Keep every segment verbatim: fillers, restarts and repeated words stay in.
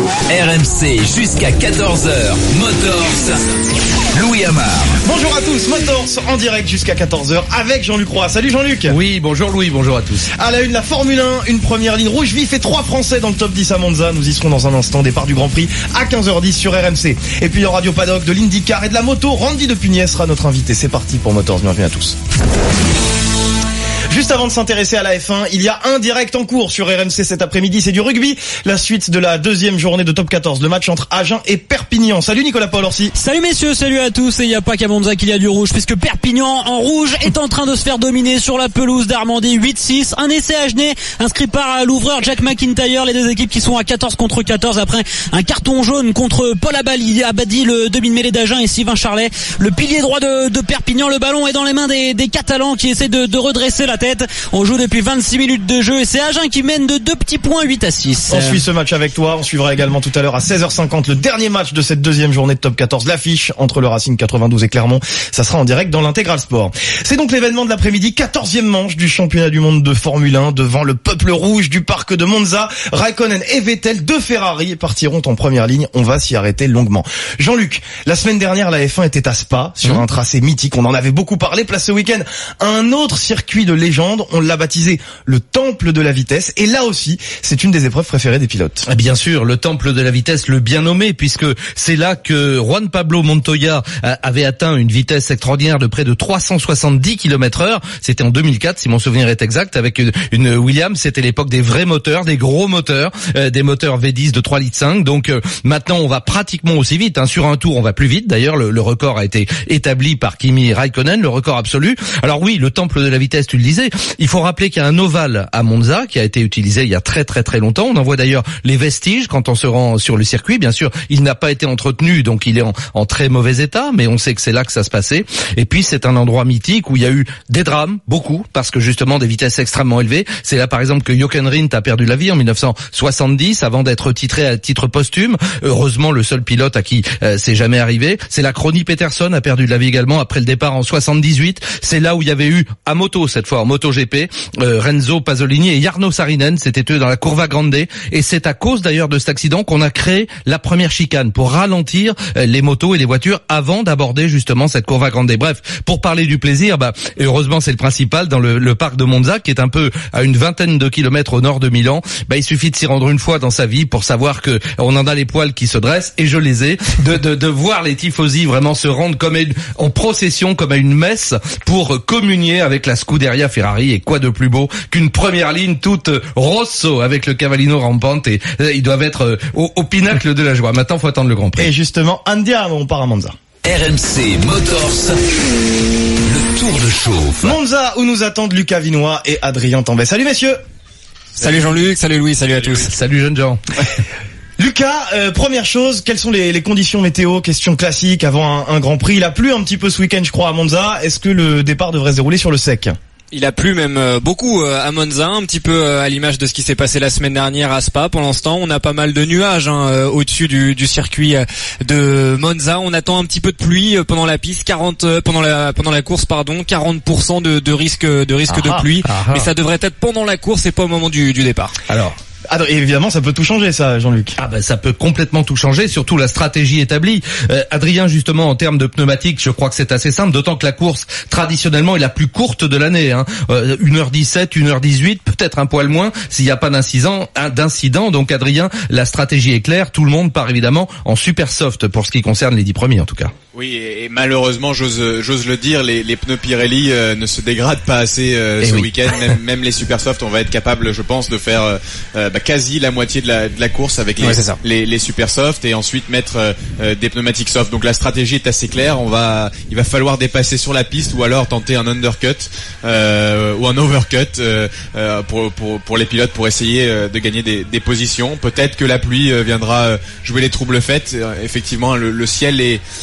R M C jusqu'à quatorze heures. Motors, Louis Amar. Bonjour à tous, Motors en direct jusqu'à quatorze heures avec Jean-Luc Roy. Salut Jean-Luc. Oui, bonjour Louis, bonjour à tous. À la une, la Formule un, une première ligne rouge vif et trois Français dans le top dix à Monza. Nous y serons dans un instant. Départ du Grand Prix à quinze heures dix sur R M C. Et puis le Radio Paddock de l'IndyCar et de la moto. Randy de Pugnet sera notre invité. C'est parti pour Motors, bienvenue à tous. Juste avant de s'intéresser à la F un, il y a un direct en cours sur R M C cet après-midi, c'est du rugby, la suite de la deuxième journée de top quatorze, le match entre Agen et Perpignan. Salut Nicolas Paul-Orsi. Salut messieurs, salut à tous, et il n'y a pas qu'à Monza qu'il y a du rouge, puisque Perpignan en rouge est en train de se faire dominer sur la pelouse d'Armandie huit six, un essai agenais inscrit par l'ouvreur Jack McIntyre, les deux équipes qui sont à quatorze contre quatorze après un carton jaune contre Paul Abadi, Abadi le demi-mêlée d'Agen, et Sylvain Charlet, le pilier droit de, de Perpignan. Le ballon est dans les mains des, des Catalans qui essaient de, de redresser la tête. On joue depuis vingt-six minutes de jeu et c'est Agen qui mène de deux petits points, huit à six. On suit ce match avec toi, on suivra également tout à l'heure à seize heures cinquante le dernier match de cette deuxième journée de top quatorze, l'affiche entre le Racing quatre-vingt-douze et Clermont. Ça sera en direct dans l'Intégral Sport. C'est donc l'événement de l'après-midi, quatorzième manche du championnat du monde de Formule un devant le peuple rouge du parc de Monza. Raikkonen et Vettel, deux Ferrari, partiront en première ligne. On va s'y arrêter longuement. Jean-Luc, la semaine dernière, la F un était à Spa, sur mmh. un tracé mythique. On en avait beaucoup parlé. Place ce week-end un autre circuit de légende. On l'a baptisé le temple de la vitesse. Et là aussi, c'est une des épreuves préférées des pilotes. Bien sûr, le temple de la vitesse, le bien nommé, puisque c'est là que Juan Pablo Montoya avait atteint une vitesse extraordinaire de près de trois cent soixante-dix kilomètres heure. C'était en deux mille quatre, si mon souvenir est exact, avec une, une Williams. C'était l'époque des vrais moteurs, des gros moteurs, euh, des moteurs V dix de trois litres cinq. Donc euh, maintenant, on va pratiquement aussi vite. Hein. Sur un tour, on va plus vite. D'ailleurs, le, le record a été établi par Kimi Raikkonen, le record absolu. Alors oui, le temple de la vitesse, tu le disais. Il faut rappeler qu'il y a un ovale à Monza qui a été utilisé il y a très très très longtemps. On en voit d'ailleurs les vestiges quand on se rend sur le circuit. Bien sûr, il n'a pas été entretenu, donc il est en, en très mauvais état, mais on sait que c'est là que ça se passait. Et puis c'est un endroit mythique où il y a eu des drames, beaucoup, parce que justement des vitesses extrêmement élevées. C'est là par exemple que Jochen Rindt a perdu la vie en mille neuf cent soixante-dix avant d'être titré à titre posthume. Heureusement, le seul pilote à qui euh, c'est jamais arrivé. C'est là que Ronnie Peterson a perdu la vie également après le départ en soixante-dix-huit. C'est là où il y avait eu à moto, cette fois en MotoGP, euh, Renzo Pasolini et Jarno Saarinen, c'était eux dans la Curva Grande, et c'est à cause d'ailleurs de cet accident qu'on a créé la première chicane pour ralentir les motos et les voitures avant d'aborder justement cette Curva Grande. Bref, pour parler du plaisir, bah heureusement c'est le principal dans le, le parc de Monza qui est un peu à une vingtaine de kilomètres au nord de Milan. Bah il suffit de s'y rendre une fois dans sa vie pour savoir que on en a les poils qui se dressent, et je les ai, de de, de voir les tifosi vraiment se rendre comme une, en procession, comme à une messe pour communier avec la Scuderia Ferrari. Et quoi de plus beau qu'une première ligne toute rosso avec le Cavallino rampante, et euh, ils doivent être euh, au, au pinacle de la joie. Maintenant, faut attendre le Grand Prix. Et justement, andiamo, on part à Monza. R M C Motors, le tour de chauffe. Monza, où nous attendent Lucas Vinois et Adrien Tambay. Salut messieurs. Salut Jean-Luc, salut Louis, salut à tous. Salut jeunes gens. Lucas, euh, première chose, quelles sont les, les conditions météo? Question classique avant un, un Grand Prix. Il a plu un petit peu ce week-end, je crois, à Monza. Est-ce que le départ devrait se dérouler sur le sec? Il a plu même euh, beaucoup euh, à Monza, un petit peu euh, à l'image de ce qui s'est passé la semaine dernière à Spa. Pour l'instant, on a pas mal de nuages hein, euh, au-dessus du, du circuit euh, de Monza. On attend un petit peu de pluie euh, pendant la piste, quarante euh, pendant la pendant la course pardon, quarante pour cent de, de risque de risque aha, de pluie, aha. mais ça devrait être pendant la course et pas au moment du, du départ. Alors. Ah, évidemment, ça peut tout changer, ça, Jean-Luc. Ah ben ça peut complètement tout changer, surtout la stratégie établie. Euh, Adrien, justement, en termes de pneumatiques, je crois que c'est assez simple, d'autant que la course, traditionnellement, est la plus courte de l'année. Hein. Euh, une heure dix-sept, une heure dix-huit, peut-être un poil moins, s'il n'y a pas d'incident. d'incident. Donc, Adrien, la stratégie est claire. Tout le monde part évidemment en super soft, pour ce qui concerne les dix premiers, en tout cas. Oui, et malheureusement, j'ose, j'ose le dire, les, les pneus Pirelli euh, ne se dégradent pas assez euh, ce oui. week-end. Même, même les super soft, on va être capable, je pense, de faire euh, bah, quasi la moitié de la, de la course avec les, ouais, les, les super soft, et ensuite mettre euh, des pneumatiques soft. Donc la stratégie est assez claire. On va, il va falloir dépasser sur la piste ou alors tenter un undercut euh, ou un overcut euh, euh, pour, pour, pour les pilotes pour essayer euh, de gagner des, des positions. Peut-être que la pluie euh, viendra euh, jouer les troubles faits. Euh, effectivement, le, le ciel est, est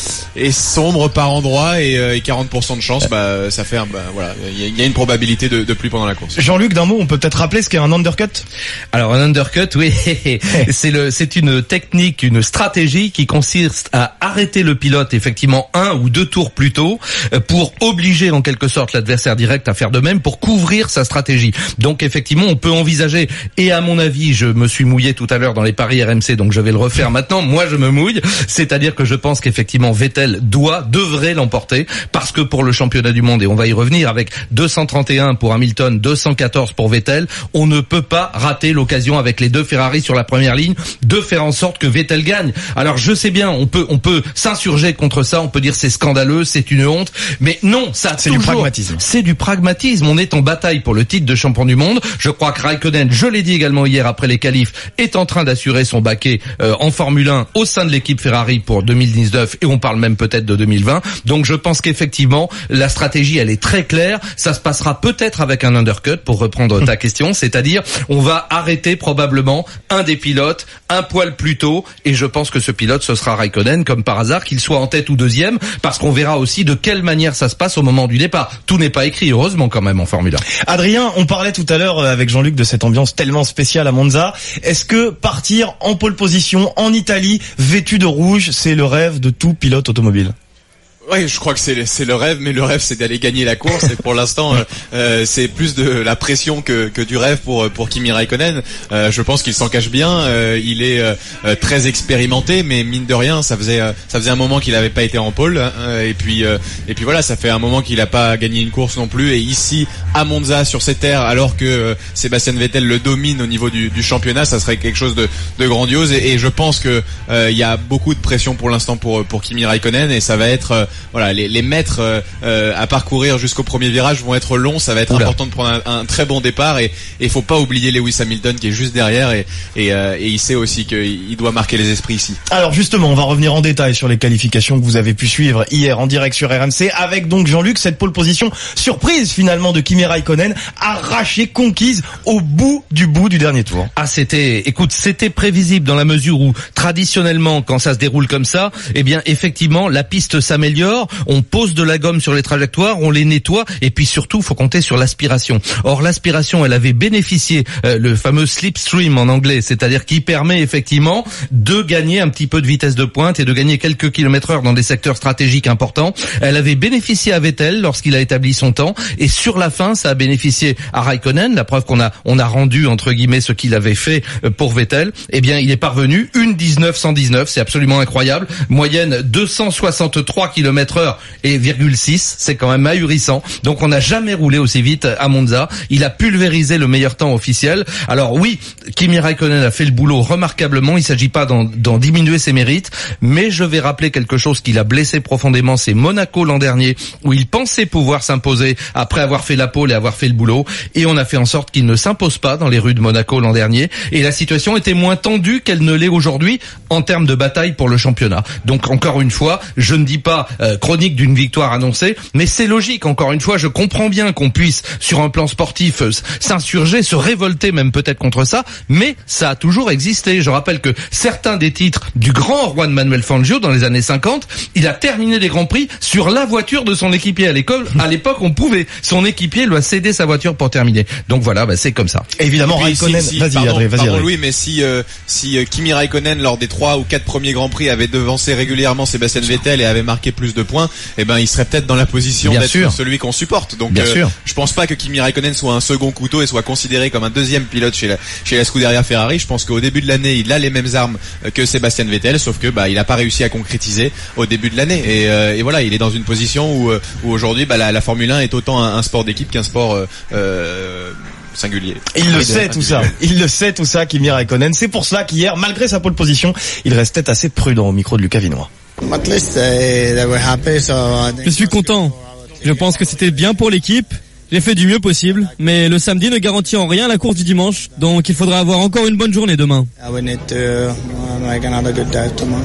est sombre par endroits et, euh, et quarante pour cent de chance, bah ça fait un, bah voilà, il y, y a une probabilité de, de pluie pendant la course. Jean-Luc, d'un mot, on peut peut-être rappeler ce qu'est un undercut. Alors un undercut, oui, c'est le, c'est une technique, une stratégie qui consiste à arrêter le pilote effectivement un ou deux tours plus tôt pour obliger en quelque sorte l'adversaire direct à faire de même pour couvrir sa stratégie. Donc effectivement, on peut envisager, et à mon avis, je me suis mouillé tout à l'heure dans les paris R M C, donc je vais le refaire maintenant. Moi, je me mouille, c'est-à-dire que je pense qu'effectivement Vettel doit, devrait l'emporter, parce que pour le championnat du monde, et on va y revenir, avec deux cent trente et un pour Hamilton, deux cent quatorze pour Vettel, on ne peut pas rater l'occasion avec les deux Ferrari sur la première ligne de faire en sorte que Vettel gagne. Alors je sais bien, on peut on peut s'insurger contre ça, on peut dire c'est scandaleux, c'est une honte, mais non, ça c'est toujours, du pragmatisme. C'est du pragmatisme. On est en bataille pour le titre de champion du monde. Je crois que Raikkonen, je l'ai dit également hier après les qualifs, est en train d'assurer son baquet euh, en Formule un au sein de l'équipe Ferrari pour deux mille dix-neuf, et on parle même peut-être de deux mille vingt. Donc je pense qu'effectivement la stratégie elle est très claire. Ça se passera peut-être avec un undercut, pour reprendre ta question, c'est-à-dire on va arrêter probablement un des pilotes un poil plus tôt, et je pense que ce pilote ce sera Raikkonen, comme par hasard, qu'il soit en tête ou deuxième, parce qu'on verra aussi de quelle manière ça se passe au moment du départ. Tout n'est pas écrit, heureusement quand même en Formule un. Adrien, on parlait tout à l'heure avec Jean-Luc de cette ambiance tellement spéciale à Monza. Est-ce que partir en pole position en Italie, vêtu de rouge, c'est le rêve de tout pilote automobile? Oui, je crois que c'est c'est le rêve, mais le rêve c'est d'aller gagner la course. Et pour l'instant, euh, euh, c'est plus de la pression que que du rêve pour pour Kimi Raikkonen. Euh, je pense qu'il s'en cache bien. Euh, il est euh, très expérimenté, mais mine de rien, ça faisait euh, ça faisait un moment qu'il n'avait pas été en pole. Hein, et puis euh, et puis voilà, ça fait un moment qu'il n'a pas gagné une course non plus. Et ici à Monza, sur ces terres, alors que euh, Sébastien Vettel le domine au niveau du, du championnat, ça serait quelque chose de de grandiose. Et, et je pense que euh, il y a beaucoup de pression pour l'instant pour pour Kimi Raikkonen, et ça va être euh, voilà, les, les mètres euh, à parcourir jusqu'au premier virage vont être longs. Ça va être Oula. important de prendre un, un très bon départ, et il faut pas oublier Lewis Hamilton qui est juste derrière, et, et, euh, et il sait aussi qu'il doit marquer les esprits ici. Alors justement, on va revenir en détail sur les qualifications que vous avez pu suivre hier en direct sur R M C, avec donc Jean-Luc, cette pole position surprise finalement de Kimi Raikkonen, arrachée, conquise au bout du bout du dernier tour. Ah, c'était, écoute, c'était prévisible dans la mesure où traditionnellement, quand ça se déroule comme ça, eh bien effectivement la piste s'améliore. On pose de la gomme sur les trajectoires, on les nettoie, et puis surtout, faut compter sur l'aspiration. Or, l'aspiration, elle avait bénéficié, euh, le fameux slipstream en anglais, c'est-à-dire qui permet effectivement de gagner un petit peu de vitesse de pointe et de gagner quelques kilomètres heure dans des secteurs stratégiques importants. Elle avait bénéficié à Vettel lorsqu'il a établi son temps, et sur la fin, ça a bénéficié à Raikkonen. La preuve qu'on a, on a rendu entre guillemets ce qu'il avait fait pour Vettel. Eh bien, il est parvenu une dix-neuf cent dix-neuf, c'est absolument incroyable. Moyenne deux cent soixante-trois kilomètres heure et virgule six, c'est quand même ahurissant. Donc on n'a jamais roulé aussi vite à Monza. Il a pulvérisé le meilleur temps officiel. Alors oui, Kimi Raikkonen a fait le boulot remarquablement. Il ne s'agit pas d'en, d'en diminuer ses mérites, mais je vais rappeler quelque chose qui l'a blessé profondément. C'est Monaco l'an dernier, où il pensait pouvoir s'imposer après avoir fait la pole et avoir fait le boulot, et on a fait en sorte qu'il ne s'impose pas dans les rues de Monaco l'an dernier, et la situation était moins tendue qu'elle ne l'est aujourd'hui en termes de bataille pour le championnat. Donc encore une fois, je ne dis pas euh, chronique d'une victoire annoncée, mais c'est logique. Encore une fois, je comprends bien qu'on puisse, sur un plan sportif, s'insurger, se révolter même peut-être contre ça, mais ça a toujours existé. Je rappelle que certains des titres du grand Juan Manuel Fangio dans les années cinquante, il a terminé les grands prix sur la voiture de son équipier. À l'école, à l'époque, on pouvait. Son équipier lui a cédé sa voiture pour terminer. Donc voilà, bah, c'est comme ça. Évidemment, Raikkonen. Si, si, vas-y, pardon, Adrien, vas-y, pardon, Adrien. Louis, mais si euh, si euh, Kimi Raikkonen lors des trois ou quatre premiers grands prix avait devancé régulièrement Sébastien Vettel et avait marqué plus de points, eh ben il serait peut-être dans la position Bien d'être sûr. celui qu'on supporte. Donc Bien euh, sûr. je pense pas que Kimi Raikkonen soit un second couteau et soit considéré comme un deuxième pilote chez la chez la Scuderia Ferrari. Je pense qu'au début de l'année, il a les mêmes armes que Sébastien Vettel, sauf que bah il a pas réussi à concrétiser au début de l'année. Et, euh, et voilà, il est dans une position où où aujourd'hui bah la, la Formule un est autant un, un sport d'équipe qu'un sport euh, euh, singulier. Il le sait tout ça. Il le sait tout ça, Kimi Raikkonen. C'est pour cela qu'hier, malgré sa pole position, il restait assez prudent au micro de Lucas Vinois. Je suis content. Je pense que c'était bien pour l'équipe. J'ai fait du mieux possible, mais le samedi ne garantit en rien la course du dimanche, donc il faudra avoir encore une bonne journée demain.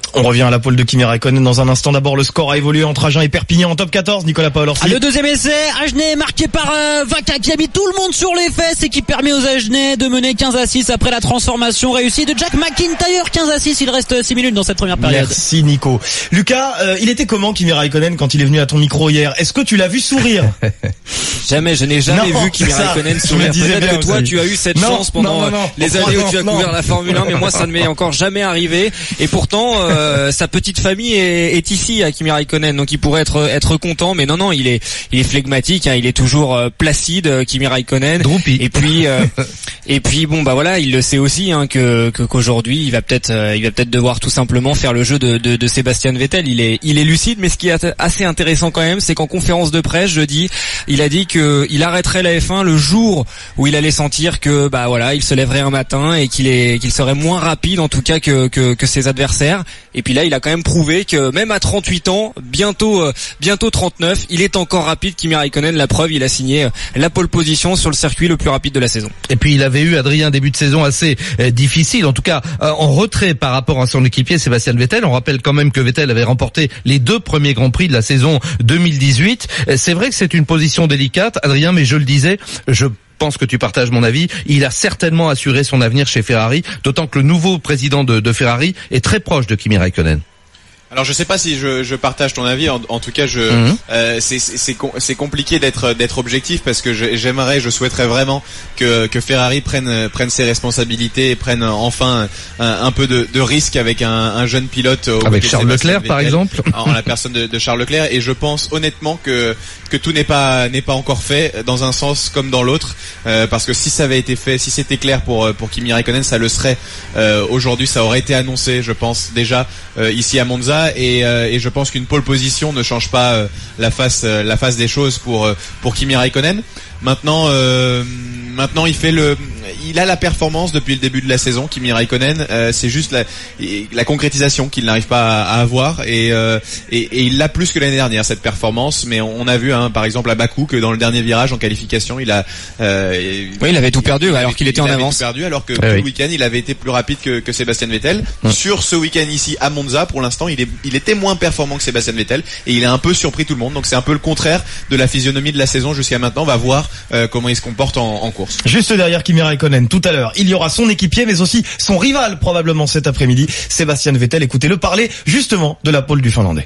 On revient à la pole de Kimi Räikkönen dans un instant. D'abord, le score a évolué entre Agen et Perpignan en top quatorze. Nicolas Paolorsi. Ah, le deuxième essai, Agenais marqué par euh, Vaca qui a mis tout le monde sur les fesses et qui permet aux Agenais de mener quinze à six après la transformation réussie de Jack McIntyre. quinze à six, il reste six minutes dans cette première période. Merci Nico. Lucas, euh, il était comment Kimi Räikkönen quand il est venu à ton micro hier? Est-ce que tu l'as vu sourire? Jamais, je n'ai jamais non, vu Kimi Räikkönen sourire. Peut-être que toi, tu as eu cette non, chance pendant non, non, non, les années où tu as non. couvert la Formule un, mais moi, ça ne m'est encore jamais arrivé. Et pourtant, euh, sa petite famille est, est ici à Kimi Räikkönen, donc il pourrait être être content. Mais non, non, il est il est flegmatique, hein, il est toujours euh, placide, Kimi Räikkönen. Droupi. Et puis euh, et puis bon, bah voilà, il le sait aussi, hein, que, que qu'aujourd'hui, il va peut-être euh, il va peut-être devoir tout simplement faire le jeu de, de de Sébastien Vettel. Il est il est lucide, mais ce qui est assez intéressant quand même, c'est qu'en conférence de presse jeudi, il a dit que il arrêterait la F un le jour où il allait sentir que bah voilà, il se lèverait un matin et qu'il est qu'il serait moins rapide en tout cas que que que ses adversaires. Et puis là, il a quand même prouvé que même à trente-huit ans, bientôt euh, bientôt trente-neuf, il est encore rapide. Kimi Räikkönen, la preuve, il a signé euh, la pole position sur le circuit le plus rapide de la saison. Et puis il avait eu, Adrien, début de saison assez euh, difficile, en tout cas euh, en retrait par rapport à son équipier Sébastien Vettel. On rappelle quand même que Vettel avait remporté les deux premiers Grands Prix de la saison deux mille dix-huit. Euh, c'est vrai que c'est une position délicate, Adrien, mais je le disais, je Je pense que tu partages mon avis. Il a certainement assuré son avenir chez Ferrari, d'autant que le nouveau président de, de Ferrari est très proche de Kimi Räikkönen. Alors je sais pas si je, je partage ton avis. En, en tout cas, je mmh. euh, c'est c'est c'est compliqué d'être d'être objectif parce que je, j'aimerais, je souhaiterais vraiment que que Ferrari prenne prenne ses responsabilités et prenne enfin un, un peu de, de risque avec un, un jeune pilote au avec Charles Leclerc par exemple, en la personne de, de Charles Leclerc. Et je pense honnêtement que que tout n'est pas n'est pas encore fait dans un sens comme dans l'autre, euh, parce que si ça avait été fait, si c'était clair pour pour Kimi Räikkönen, ça le serait euh, aujourd'hui. Ça aurait été annoncé, je pense déjà euh, ici à Monza. Et, euh, et je pense qu'une pole position ne change pas euh, la face euh, la face des choses pour euh, pour Kimi Räikkönen. Maintenant euh, maintenant il fait le il a la performance depuis le début de la saison, Kimi Räikkönen. Euh, c'est juste la la concrétisation qu'il n'arrive pas à, à avoir et, euh, et et il l'a plus que l'année dernière cette performance. Mais on, on a vu hein, par exemple à Bakou que dans le dernier virage en qualification, il a euh, oui il avait tout perdu il, alors qu'il était il en avait avance. Tout perdu alors que ah, tout oui. le week-end il avait été plus rapide que, que Sébastien Vettel. Hum. Sur ce week-end ici à Monza, pour l'instant il est il était moins performant que Sébastien Vettel et il a un peu surpris tout le monde. Donc c'est un peu le contraire de la physionomie de la saison jusqu'à maintenant. On va voir euh, comment il se comporte en, en course. Juste derrière Kimi Räikkönen, tout à l'heure, il y aura son équipier mais aussi son rival probablement cet après-midi, Sébastien Vettel. Écoutez-le parler justement de la pole du Finlandais.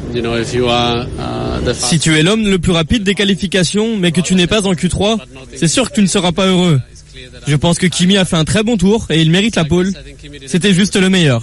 Si tu es l'homme le plus rapide des qualifications mais que tu n'es pas en Q trois, c'est sûr que tu ne seras pas heureux. Je pense que Kimi a fait un très bon tour et il mérite la pole. C'était juste le meilleur.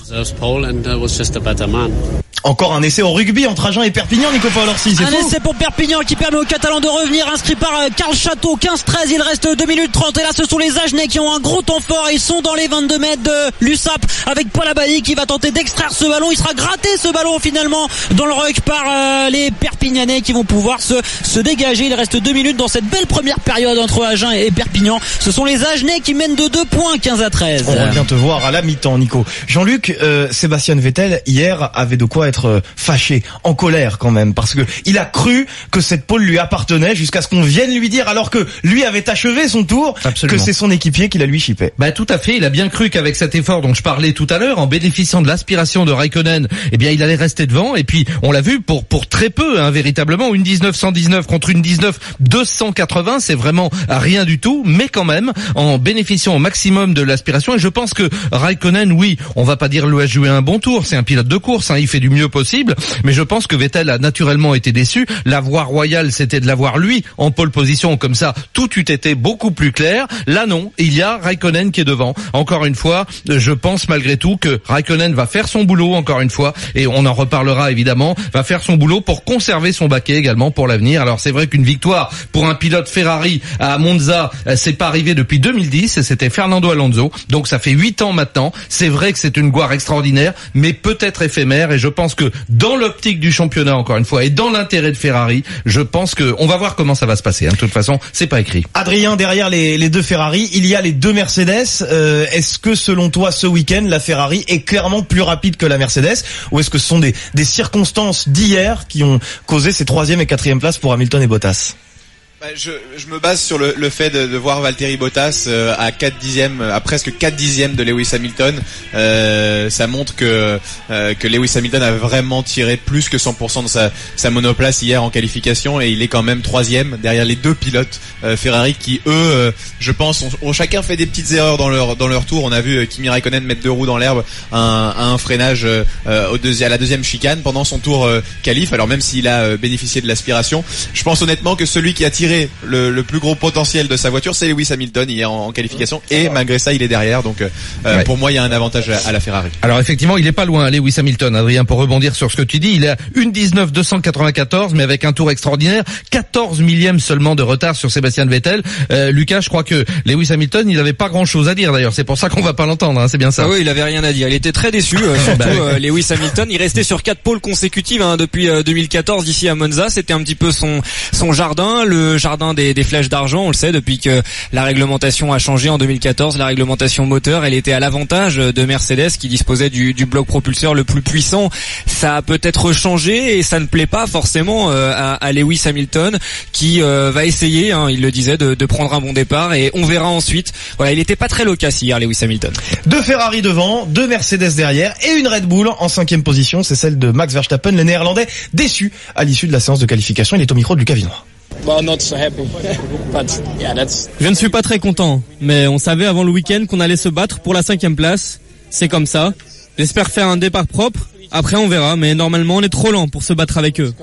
Encore un essai au rugby entre Agen et Perpignan, Nico Paolorsi, c'est un fou. essai pour Perpignan qui permet aux Catalans de revenir, inscrit par Karl Château, quinze treize, il reste deux minutes trente et là ce sont les Agenais qui ont un gros temps fort, ils sont dans les vingt-deux mètres de l'U S A P avec Paul Abadi qui va tenter d'extraire ce ballon, il sera gratté ce ballon finalement dans le ruck par euh, les Perpignanais qui vont pouvoir se, se dégager. Il reste deux minutes dans cette belle première période entre Agen et Perpignan, ce sont les Agenais qui mènent de deux points, quinze à treize. On revient te voir à la mi-temps, Nico. Jean-Luc, euh, Sébastien Vettel hier avait de quoi être euh, fâché, en colère quand même, parce que il a cru que cette pole lui appartenait jusqu'à ce qu'on vienne lui dire, alors que lui avait achevé son tour, Absolument. que c'est son équipier qui la lui chippait. Bah tout à fait, il a bien cru qu'avec cet effort dont je parlais tout à l'heure, en bénéficiant de l'aspiration de Räikkönen, eh bien il allait rester devant. Et puis on l'a vu pour pour très peu, hein, véritablement, une dix-neuf cent dix-neuf contre une dix-neuf deux cent quatre-vingts, c'est vraiment rien du tout, mais quand même en bénéficiant au maximum de l'aspiration. Et je pense que Räikkönen, oui, on va pas dire lui a joué un bon tour, c'est un pilote de course, hein, il fait du mieux possible, mais je pense que Vettel a naturellement été déçu. La voie royale, c'était de l'avoir lui en pole position, comme ça tout eût été beaucoup plus clair. Là non, il y a Räikkönen qui est devant. Encore une fois, je pense malgré tout que Räikkönen va faire son boulot encore une fois, et on en reparlera évidemment, va faire son boulot pour conserver son baquet également pour l'avenir. Alors c'est vrai qu'une victoire pour un pilote Ferrari à Monza, c'est pas arrivé depuis deux mille dix, c'était Fernando Alonso, donc ça fait huit ans maintenant. C'est vrai que c'est une gloire extraordinaire, mais peut-être éphémère, et je pense que dans l'optique du championnat, encore une fois, et dans l'intérêt de Ferrari, je pense que on va voir comment ça va se passer, hein. De toute façon, c'est pas écrit. Adrien, derrière les, les deux Ferrari, il y a les deux Mercedes. Euh, est-ce que selon toi, ce week-end, la Ferrari est clairement plus rapide que la Mercedes, ou est-ce que ce sont des, des circonstances d'hier qui ont causé ces troisième et quatrième places pour Hamilton et Bottas? Bah, je, je me base sur le, le fait de, de voir Valtteri Bottas euh, à quatre dixièmes, à presque quatre dixièmes de Lewis Hamilton. Euh, ça montre que euh, que Lewis Hamilton a vraiment tiré plus que cent pour cent de sa, sa monoplace hier en qualification, et il est quand même troisième derrière les deux pilotes euh, Ferrari qui eux, euh, je pense, ont, ont chacun fait des petites erreurs dans leur dans leur tour. On a vu euh, Kimi Raikkonen mettre deux roues dans l'herbe à un, à un freinage euh, au deuxi- à la deuxième chicane pendant son tour euh, qualif. Alors même s'il a euh, bénéficié de l'aspiration, je pense honnêtement que celui qui a tiré Le, le plus gros potentiel de sa voiture, c'est Lewis Hamilton hier en, en qualification, et malgré ça il est derrière, donc euh, ouais. Pour moi il y a un avantage à, à la Ferrari. Alors effectivement il est pas loin Lewis Hamilton, Adrien, pour rebondir sur ce que tu dis, il est à une dix-neuf deux cent quatre-vingt-quatorze, mais avec un tour extraordinaire, quatorze millièmes seulement de retard sur Sébastien Vettel. euh, Lucas, je crois que Lewis Hamilton il avait pas grand chose à dire d'ailleurs, c'est pour ça qu'on va pas l'entendre, hein, c'est bien ça. Ah oui, il avait rien à dire, il était très déçu, euh, surtout bah, euh, Lewis Hamilton, il restait sur quatre pôles consécutives hein, depuis euh, deux mille quatorze ici à Monza, c'était un petit peu son son jardin, le jardin des, des flèches d'argent, on le sait, depuis que la réglementation a changé en deux mille quatorze, la réglementation moteur, elle était à l'avantage de Mercedes qui disposait du, du bloc propulseur le plus puissant. Ça a peut-être changé et ça ne plaît pas forcément euh, à, à Lewis Hamilton qui euh, va essayer, hein, il le disait, de, de prendre un bon départ, et on verra ensuite. Voilà, il était pas très loquace hier, Lewis Hamilton. Deux Ferrari devant, deux Mercedes derrière et une Red Bull en cinquième position, c'est celle de Max Verstappen, le Néerlandais, déçu à l'issue de la séance de qualification. Il est au micro de Lucas Vinois. Je ne suis pas très content, mais on savait avant le week-end qu'on allait se battre pour la cinquième place. C'est comme ça. J'espère faire un départ propre. Après on verra, mais normalement on est trop lent pour se battre avec eux.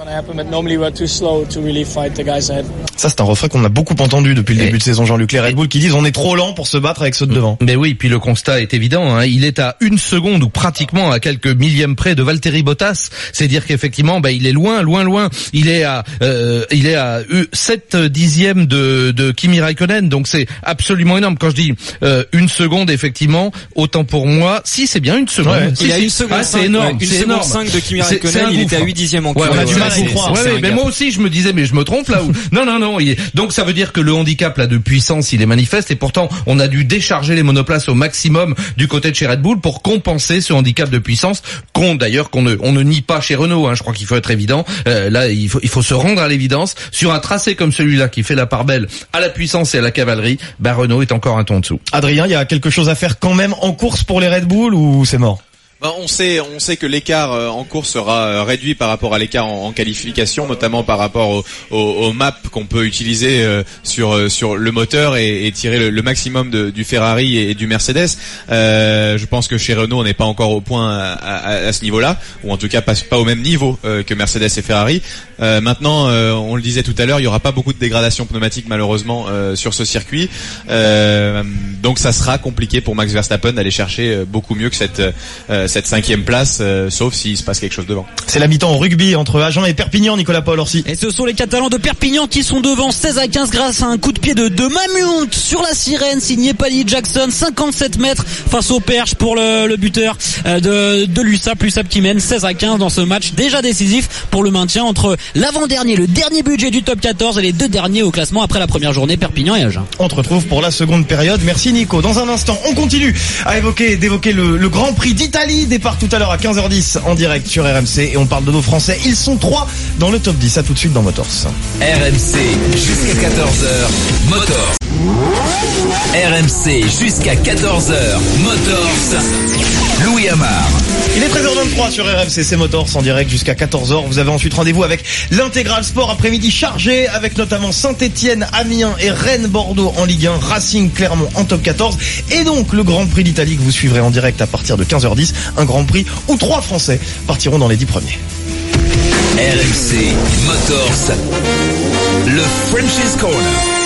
Ça c'est un refrain qu'on a beaucoup entendu depuis le début de saison, Jean-Luc. Les Red Bull qui disent on est trop lent pour se battre avec ceux de devant. Mais oui, puis le constat est évident, hein. Il est à une seconde ou pratiquement à quelques millièmes près de Valtteri Bottas. C'est dire qu'effectivement, bah il est loin, loin, loin. Il est à euh, il est à sept dixièmes de, de Kimi Raikkonen, donc c'est absolument énorme. Quand je dis euh, une seconde, effectivement, autant pour moi, si c'est bien une seconde. Ouais, si, il y a si. une seconde. Ah, c'est énorme. Une seconde cinq de Kimi Raikkonen, il était à huit dixièmes en Q. Ouais, on a du mal à y c'est, croire. ouais, ouais, mais moi aussi je me disais mais je me trompe là où non non non il est... donc ça veut dire que le handicap là de puissance il est manifeste, et pourtant on a dû décharger les monoplaces au maximum du côté de chez Red Bull pour compenser ce handicap de puissance qu'on d'ailleurs qu'on ne on ne nie pas chez Renault, hein. Je crois qu'il faut être évident, euh, là il faut il faut se rendre à l'évidence sur un tracé comme celui-là qui fait la part belle à la puissance et à la cavalerie. Bah Renault est encore un ton dessous. Adrien, il y a quelque chose à faire quand même en course pour les Red Bull ou c'est mort? Ben, on sait, on sait que l'écart euh, en course sera euh, réduit par rapport à l'écart en, en qualification, notamment par rapport au, au, au map qu'on peut utiliser euh, sur euh, sur le moteur et, et tirer le, le maximum de, du Ferrari et, et du Mercedes. Euh, je pense que chez Renault, on n'est pas encore au point à, à, à ce niveau-là, ou en tout cas pas, pas au même niveau euh, que Mercedes et Ferrari. Euh, maintenant, euh, on le disait tout à l'heure, il y aura pas beaucoup de dégradation pneumatique malheureusement euh, sur ce circuit, euh, donc ça sera compliqué pour Max Verstappen d'aller chercher beaucoup mieux que cette euh, cette cinquième place, euh, sauf s'il se passe quelque chose devant. C'est la mi-temps en rugby entre Agen et Perpignan, Nicolas Paul Orsi. Et ce sont les Catalans de Perpignan qui sont devant seize à quinze grâce à un coup de pied de, de Mamount sur la sirène signé Paddy Jackson, cinquante-sept mètres face au perche pour le, le buteur de, de l'U S A P, l'U S A P qui mène seize à quinze dans ce match déjà décisif pour le maintien entre l'avant-dernier, le dernier budget du top quatorze et les deux derniers au classement après la première journée, Perpignan et Agen. On te retrouve pour la seconde période. Merci Nico. Dans un instant, on continue à évoquer, d'évoquer le, le Grand Prix d'Italie. Départ tout à l'heure à quinze heures dix en direct sur R M C, et on parle de nos Français. Ils sont trois dans le top dix. À tout de suite dans Motors. R M C jusqu'à quatorze heures. Motors. R M C jusqu'à quatorze heures. Motors. Louis Amar. Il est treize heures vingt-trois sur R M C, c'est Motors en direct jusqu'à quatorze heures. Vous avez ensuite rendez-vous avec l'intégral sport, après-midi chargé avec notamment Saint-Etienne, Amiens et Rennes-Bordeaux en Ligue un, Racing Clermont en top quatorze, et donc le Grand Prix d'Italie que vous suivrez en direct à partir de quinze heures dix. Un Grand Prix où trois Français partiront dans les dix premiers. R M C Motors, le French's Corner.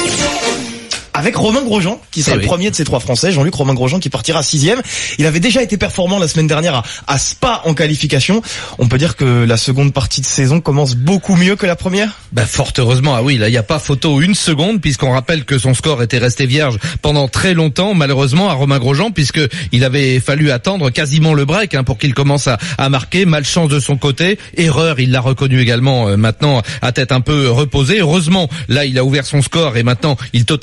Avec Romain Grosjean, qui sera eh le oui. premier de ces trois Français. Jean-Luc Romain Grosjean qui partira sixième. Il avait déjà été performant la semaine dernière à, à Spa en qualification. On peut dire que la seconde partie de saison commence beaucoup mieux que la première. Bah fort heureusement, ah oui, là il n'y a pas photo une seconde, puisqu'on rappelle que son score était resté vierge pendant très longtemps, malheureusement à Romain Grosjean, puisque il avait fallu attendre quasiment le break hein, pour qu'il commence à, à marquer. Malchance de son côté, erreur, il l'a reconnu également euh, maintenant à tête un peu reposée. Heureusement, là il a ouvert son score et maintenant il totalise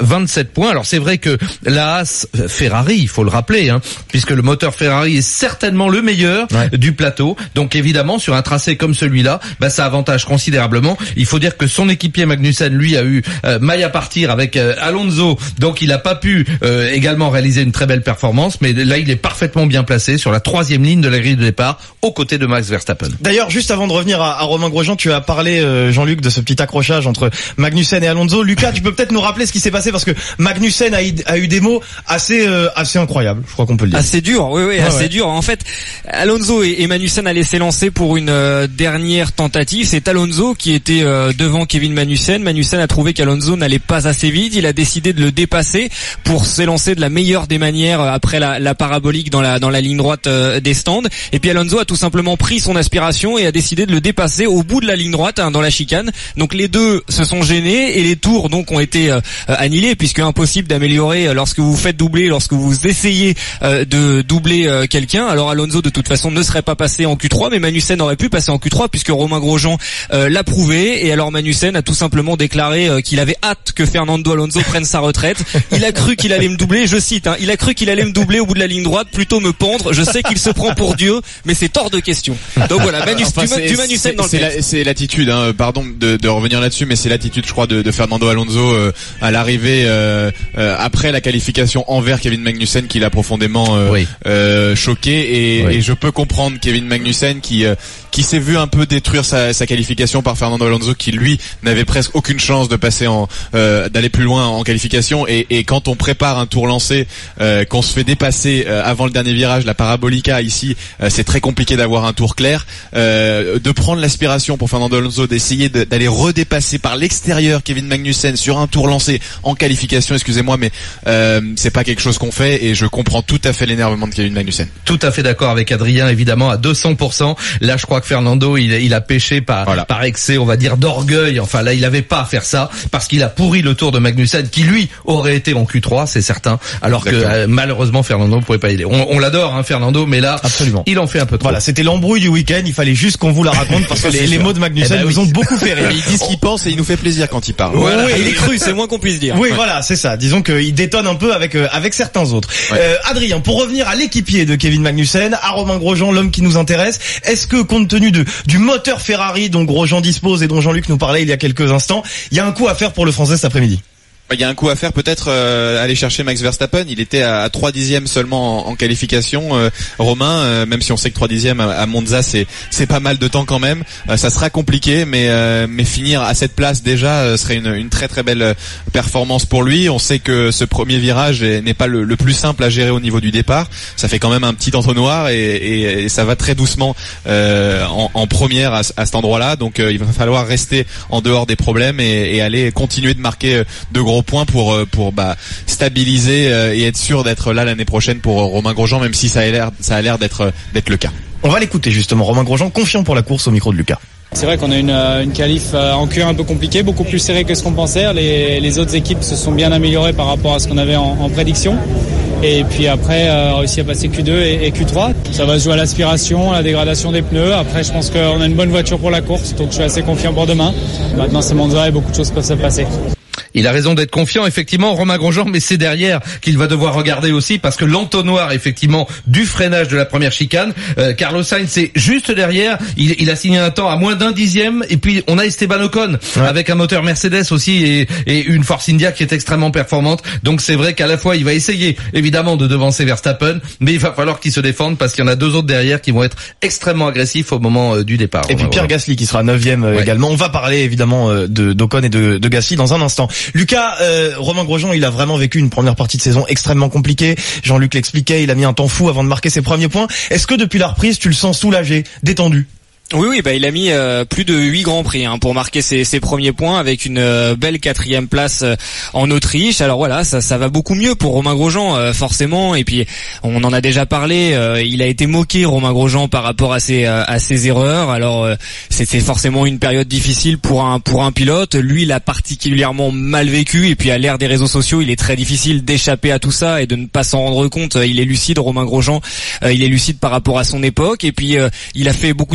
vingt-sept points. Alors c'est vrai que la Haas Ferrari, il faut le rappeler, hein, puisque le moteur Ferrari est certainement le meilleur ouais. du plateau. Donc évidemment, sur un tracé comme celui-là, bah, ça avantage considérablement. Il faut dire que son équipier Magnussen, lui, a eu euh, maille à partir avec euh, Alonso, donc il n'a pas pu euh, également réaliser une très belle performance, mais là il est parfaitement bien placé sur la troisième ligne de la grille de départ, aux côtés de Max Verstappen. D'ailleurs, juste avant de revenir à, à Romain Grosjean, tu as parlé, euh, Jean-Luc, de ce petit accrochage entre Magnussen et Alonso. Lucas, tu peux peut-être nous rappeler ce qui s'est passé, parce que Magnussen a, a eu des mots assez euh, assez incroyables, je crois qu'on peut le dire. Assez dur, oui, oui, ouais, assez ouais. dur. En fait, Alonso et, et Magnussen allaient s'élancer pour une euh, dernière tentative. C'est Alonso qui était euh, devant Kevin Magnussen. Magnussen a trouvé qu'Alonso n'allait pas assez vite. Il a décidé de le dépasser pour s'élancer de la meilleure des manières euh, après la, la parabolique dans la dans la ligne droite euh, des stands. Et puis Alonso a tout simplement pris son aspiration et a décidé de le dépasser au bout de la ligne droite, hein, dans la chicane. Donc les deux se sont gênés et les tours donc ont été euh, annulés, puisque impossible d'améliorer lorsque vous faites doubler, lorsque vous essayez euh, de doubler euh, quelqu'un. Alors Alonso de toute façon ne serait pas passé en Q trois, mais Magnussen aurait pu passer en Q trois puisque Romain Grosjean euh, l'a prouvé. Et alors Magnussen a tout simplement déclaré euh, qu'il avait hâte que Fernando Alonso prenne sa retraite. Il a cru qu'il allait me doubler, je cite, hein, il a cru qu'il allait me doubler au bout de la ligne droite, plutôt me pendre. Je sais qu'il se prend pour Dieu, mais c'est hors de question. Donc voilà, Manus, enfin, du, du Magnussen dans le c'est, la, c'est l'attitude, hein, pardon de, de revenir là-dessus, mais c'est l'attitude, je crois, de, de Fernando Alonso euh, à l'arrivée euh, euh, après la qualification envers Kevin Magnussen, qui l'a profondément euh, oui. euh, choqué. Et, oui. et je peux comprendre Kevin Magnussen qui euh, qui s'est vu un peu détruire sa, sa qualification par Fernando Alonso, qui lui n'avait presque aucune chance de passer en euh, d'aller plus loin en qualification. Et, et quand on prépare un tour lancé, euh, qu'on se fait dépasser euh, avant le dernier virage, la parabolica ici, euh, c'est très compliqué d'avoir un tour clair. Euh, de prendre l'aspiration pour Fernando Alonso d'essayer de, d'aller redépasser par l'extérieur Kevin Magnussen sur un tour lancé en qualification, excusez-moi, mais euh, c'est pas quelque chose qu'on fait, et je comprends tout à fait l'énervement de Kevin Magnussen. Tout à fait d'accord avec Adrien, évidemment, à deux cents pour cent. Là, je crois que Fernando, il, il a péché par, voilà. par excès, on va dire, d'orgueil. Enfin, là, il avait pas à faire ça, parce qu'il a pourri le tour de Magnussen, qui lui aurait été en Q trois, c'est certain, alors Exactement. que euh, malheureusement Fernando ne pouvait pas y aller. On, on l'adore, hein, Fernando, mais là, absolument, il en fait un peu trop. Voilà, c'était l'embrouille du week-end. Il fallait juste qu'on vous la raconte, parce que les, les mots de Magnussen eh ben, nous oui. ont beaucoup fait rire. Il dit ce qu'il pense et il nous fait plaisir quand il parle. Voilà. Oui, il est cru, c'est moins qu'on puisse dire. Oui, ouais. voilà, c'est ça. Disons qu'il détonne un peu avec euh, avec certains autres. Ouais. Euh, Adrien, pour revenir à l'équipier de Kevin Magnussen, à Romain Grosjean, l'homme qui nous intéresse, est-ce que compte tenu de du moteur Ferrari dont Grosjean dispose et dont Jean-Luc nous parlait il y a quelques instants, il y a un coup à faire pour le Français cet après-midi? Il y a un coup à faire, peut-être euh, aller chercher Max Verstappen. Il était à, à trois dixièmes seulement en, en qualification, euh, Romain, euh, même si on sait que trois dixièmes à, à Monza c'est c'est pas mal de temps quand même. Euh, ça sera compliqué, mais euh, mais finir à cette place déjà euh, serait une, une très très belle performance pour lui. On sait que ce premier virage est, n'est pas le, le plus simple à gérer au niveau du départ. Ça fait quand même un petit entonnoir et, et, et ça va très doucement euh, en, en première à, à cet endroit-là. Donc euh, il va falloir rester en dehors des problèmes et, et aller continuer de marquer de gros points pour pour bah stabiliser et être sûr d'être là l'année prochaine pour Romain Grosjean, même si ça a l'air ça a l'air d'être d'être le cas. On va l'écouter justement, Romain Grosjean, confiant pour la course, au micro de Lucas. C'est vrai qu'on a une, une qualif en Q un un peu compliquée, beaucoup plus serrée que ce qu'on pensait. Les, les autres équipes se sont bien améliorées par rapport à ce qu'on avait en, en prédiction. Et puis après, euh, réussi à passer Q deux et, et Q trois. Ça va se jouer à l'aspiration, à la dégradation des pneus. Après, je pense qu'on a une bonne voiture pour la course, donc je suis assez confiant pour demain. Maintenant, c'est Monza et beaucoup de choses peuvent se passer. Il a raison d'être confiant, effectivement, Romain Grosjean, mais c'est derrière qu'il va devoir regarder aussi, parce que l'entonnoir, effectivement, du freinage de la première chicane, euh, Carlos Sainz, c'est juste derrière. Il, il a signé un temps à moins d'un dixième, et puis on a Esteban Ocon ouais. avec un moteur Mercedes aussi et, et une Force India qui est extrêmement performante. Donc c'est vrai qu'à la fois il va essayer évidemment de devancer Verstappen, mais il va falloir qu'il se défende, parce qu'il y en a deux autres derrière qui vont être extrêmement agressifs au moment euh, du départ. Et puis Pierre Gasly qui sera neuvième euh, ouais. également. On va parler évidemment euh, de d'Ocon et de, de Gasly dans un instant. Lucas, euh, Romain Grosjean, il a vraiment vécu une première partie de saison extrêmement compliquée. Jean-Luc l'expliquait, il a mis un temps fou avant de marquer ses premiers points. Est-ce que depuis la reprise, tu le sens soulagé, détendu ? Oui, oui, bah il a mis euh, plus de huit grands prix hein, pour marquer ses, ses premiers points, avec une euh, belle quatrième place euh, en Autriche. Alors voilà, ça, ça va beaucoup mieux pour Romain Grosjean, euh, forcément. Et puis on en a déjà parlé. Euh, il a été moqué, Romain Grosjean, par rapport à ses euh, à ses erreurs. Alors euh, c'était forcément une période difficile pour un pour un pilote. Lui, il a particulièrement mal vécu. Et puis à l'ère des réseaux sociaux, il est très difficile d'échapper à tout ça et de ne pas s'en rendre compte. Il est lucide, Romain Grosjean. Euh, il est lucide par rapport à son époque. Et puis euh, il a fait beaucoup de travail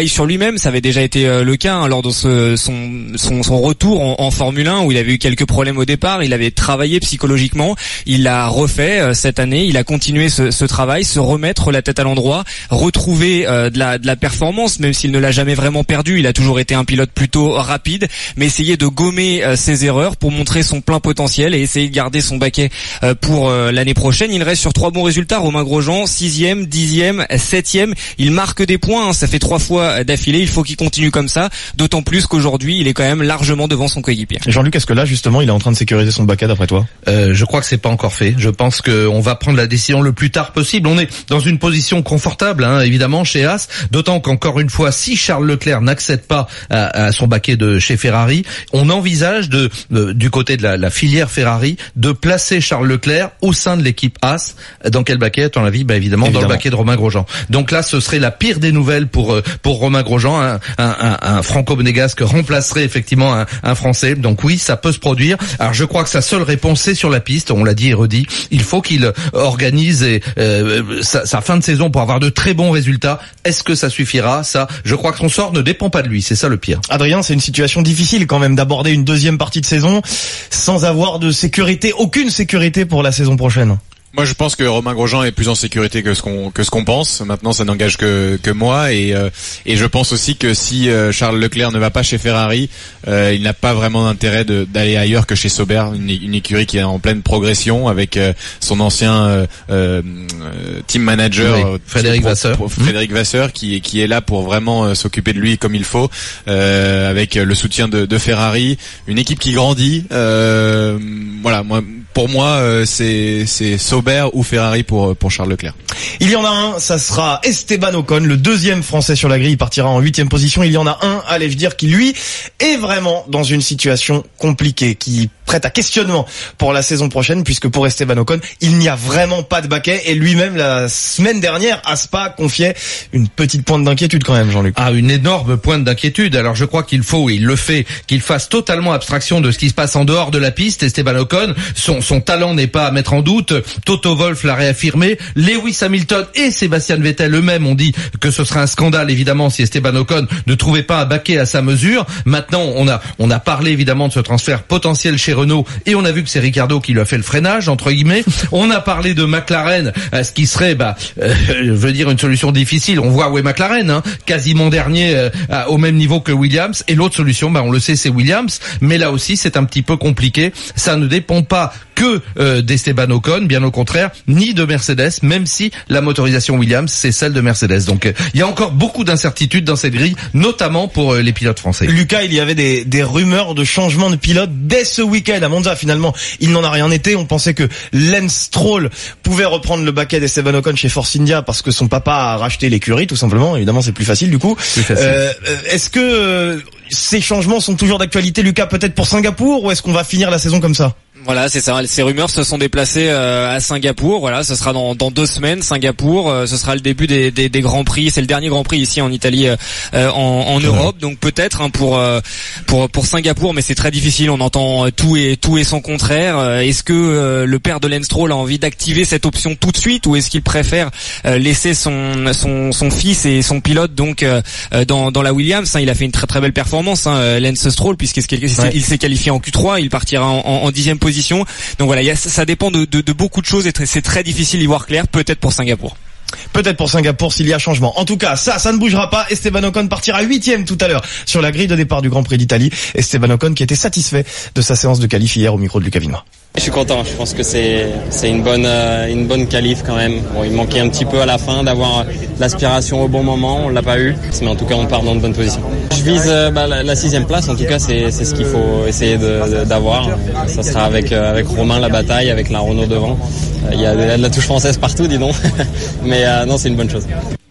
travaille sur lui-même. Ça avait déjà été euh, le cas hein, lors de ce, son, son, son retour en, en Formule un où il avait eu quelques problèmes au départ. Il avait travaillé psychologiquement. Il l'a refait euh, cette année. Il a continué ce, ce travail, se remettre la tête à l'endroit, retrouver euh, de la de la performance, même s'il ne l'a jamais vraiment perdu. Il a toujours été un pilote plutôt rapide, mais essayer de gommer euh, ses erreurs pour montrer son plein potentiel et essayer de garder son baquet euh, pour euh, l'année prochaine. Il reste sur trois bons résultats. Romain Grosjean, sixième, dixième, septième. Il marque des points. Hein, ça fait trois fois d'affilée. Il faut qu'il continue comme ça. D'autant plus qu'aujourd'hui, il est quand même largement devant son coéquipier. Jean-Luc, est-ce que là, justement, il est en train de sécuriser son baquet d'après toi? euh, Je crois que c'est pas encore fait. Je pense qu'on va prendre la décision le plus tard possible. On est dans une position confortable, hein, évidemment, chez Haas. D'autant qu'encore une fois, si Charles Leclerc n'accède pas à, à son baquet de chez Ferrari, on envisage de, de du côté de la, la filière Ferrari de placer Charles Leclerc au sein de l'équipe Haas. Dans quel baquet, à ton avis? Bah évidemment, évidemment, dans le baquet de Romain Grosjean. Donc là, ce serait la pire des nouvelles pour pour Romain Grosjean, un, un, un, un franco-monégasque remplacerait effectivement un, un Français. Donc oui, ça peut se produire. Alors je crois que sa seule réponse c'est sur la piste. On l'a dit et redit. Il faut qu'il organise et, euh, sa, sa fin de saison pour avoir de très bons résultats. Est-ce que ça suffira? Ça, je crois que son sort ne dépend pas de lui. C'est ça le pire. Adrien, c'est une situation difficile quand même d'aborder une deuxième partie de saison sans avoir de sécurité, aucune sécurité pour la saison prochaine. Moi, je pense que Romain Grosjean est plus en sécurité que ce qu'on que ce qu'on pense. Maintenant, ça n'engage que que moi et euh, et je pense aussi que si euh, Charles Leclerc ne va pas chez Ferrari, euh, il n'a pas vraiment d'intérêt de, d'aller ailleurs que chez Sauber, une, une écurie qui est en pleine progression avec euh, son ancien euh, euh, team manager oui, Frédéric pour, Vasseur, pour Frédéric Vasseur, qui qui est là pour vraiment euh, s'occuper de lui comme il faut, euh, avec le soutien de, de Ferrari, une équipe qui grandit. Euh, voilà, moi pour moi euh, c'est c'est Sauber ou Ferrari pour pour Charles Leclerc. Il y en a un, ça sera Esteban Ocon, le deuxième Français sur la grille, il partira en huitième position. Il y en a un, allais-je dire, qui lui est vraiment dans une situation compliquée, qui prête à questionnement pour la saison prochaine, puisque pour Esteban Ocon, il n'y a vraiment pas de baquet et lui-même la semaine dernière à Spa confiait une petite pointe d'inquiétude quand même, Jean-Luc. Ah, une énorme pointe d'inquiétude. Alors je crois qu'il faut, et il le fait, qu'il fasse totalement abstraction de ce qui se passe en dehors de la piste. Esteban Ocon, son son talent n'est pas à mettre en doute. Toto Wolff l'a réaffirmé. Lewis Hamilton et Sébastien Vettel eux-mêmes ont dit que ce serait un scandale évidemment si Esteban Ocon ne trouvait pas un baquet à sa mesure. Maintenant, on a on a parlé évidemment de ce transfert potentiel chez Renault et on a vu que c'est Ricciardo qui lui a fait le freinage entre guillemets. On a parlé de McLaren, ce qui serait bah euh, je veux dire une solution difficile. On voit où est McLaren, hein, quasiment dernier euh, au même niveau que Williams, et l'autre solution bah on le sait c'est Williams, mais là aussi c'est un petit peu compliqué. Ça ne dépend pas que euh, d'Esteban Ocon, bien au contraire, ni de Mercedes, même si la motorisation Williams c'est celle de Mercedes. Donc il euh, y a encore beaucoup d'incertitudes dans cette grille, notamment pour euh, les pilotes français. Lucas, il y avait des, des rumeurs de changement de pilote dès ce week-end à Monza. Finalement, il n'en a rien été. On pensait que Lance Stroll pouvait reprendre le baquet d'Esteban Ocon chez Force India parce que son papa a racheté l'écurie, tout simplement. Évidemment, c'est plus facile du coup. Plus facile. Euh, est-ce que euh, ces changements sont toujours d'actualité, Lucas, peut-être pour Singapour, ou est-ce qu'on va finir la saison comme ça? Voilà, c'est ça. Ces rumeurs se sont déplacées euh, à Singapour. Voilà, ce sera dans, dans deux semaines. Singapour, euh, ce sera le début des, des, des grands prix. C'est le dernier grand prix ici en Italie, euh, en, en Europe. Donc peut-être hein, pour euh, pour pour Singapour, mais c'est très difficile. On entend euh, tout et tout et son contraire. Euh, est-ce que euh, le père de Lance Stroll a envie d'activer cette option tout de suite, ou est-ce qu'il préfère euh, laisser son son son fils et son pilote donc euh, dans dans la Williams, hein? Il a fait une très très belle performance, hein, Lance Stroll, puisqu'il ouais. il s'est qualifié en Q trois. Il partira en, en, en dixième position. Donc voilà, y a, ça dépend de, de, de beaucoup de choses et c'est très difficile d'y voir clair, peut-être pour Singapour. Peut-être pour Singapour s'il y a changement. En tout cas, ça, ça ne bougera pas. Esteban Ocon partira huitième tout à l'heure sur la grille de départ du Grand Prix d'Italie. Esteban Ocon qui était satisfait de sa séance de qualif hier au micro de Lucas Vinois. Je suis content, je pense que c'est c'est une bonne euh, une bonne qualif quand même. Bon, il manquait un petit peu à la fin d'avoir l'aspiration au bon moment, on l'a pas eu, mais en tout cas on part dans de bonnes positions. Je vise euh, bah, la, la sixième place, en tout cas c'est c'est ce qu'il faut essayer de, de, d'avoir. Ça sera avec euh, avec Romain la bataille, avec la Renault devant. Il euh, y a de la touche française partout, dis donc. Mais euh, non, c'est une bonne chose.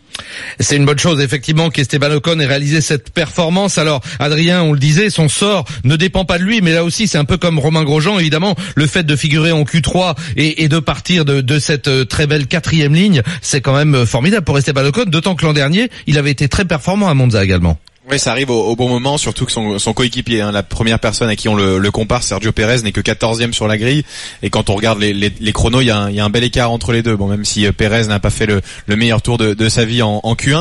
C'est une bonne chose, effectivement, qu'Esteban Ocon ait réalisé cette performance. Alors, Adrien, on le disait, son sort ne dépend pas de lui, mais là aussi, c'est un peu comme Romain Grosjean, évidemment. Le fait de figurer en Q trois et, et de partir de, de cette très belle quatrième ligne, c'est quand même formidable pour Esteban Ocon, d'autant que l'an dernier, il avait été très performant à Monza également. Oui, ça arrive au, au bon moment, surtout que son, son coéquipier, hein, la première personne à qui on le, le compare, Sergio Pérez, n'est que quatorzième sur la grille. Et quand on regarde les, les, les chronos, il y, a un, il y a un bel écart entre les deux. Bon, même si Pérez n'a pas fait le, le meilleur tour de, de sa vie en, en Q un.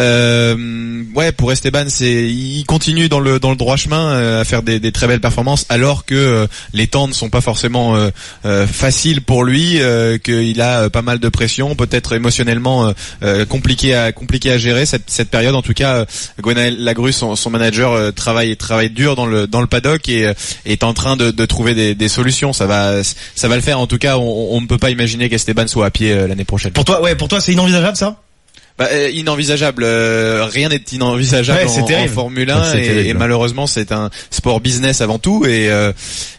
Euh, ouais, pour Esteban, c'est, il continue dans le, dans le droit chemin euh, à faire des, des très belles performances, alors que euh, les temps ne sont pas forcément euh, euh, faciles pour lui, euh, qu'il a euh, pas mal de pression, peut-être émotionnellement euh, compliqué à compliqué à gérer cette, cette période. En tout cas, euh, Gwenaël Lagru, son, son manager, euh, travaille travaille dur dans le dans le paddock et euh, est en train de, de trouver des, des solutions. Ça va ça va le faire. En tout cas, on, on ne peut pas imaginer qu'Esteban soit à pied euh, l'année prochaine. Pour toi, ouais, pour toi, c'est inenvisageable ça? Bah, euh, inenvisageable. Euh, rien n'est inenvisageable ouais, en, en Formule un et, et malheureusement c'est un sport business avant tout et euh,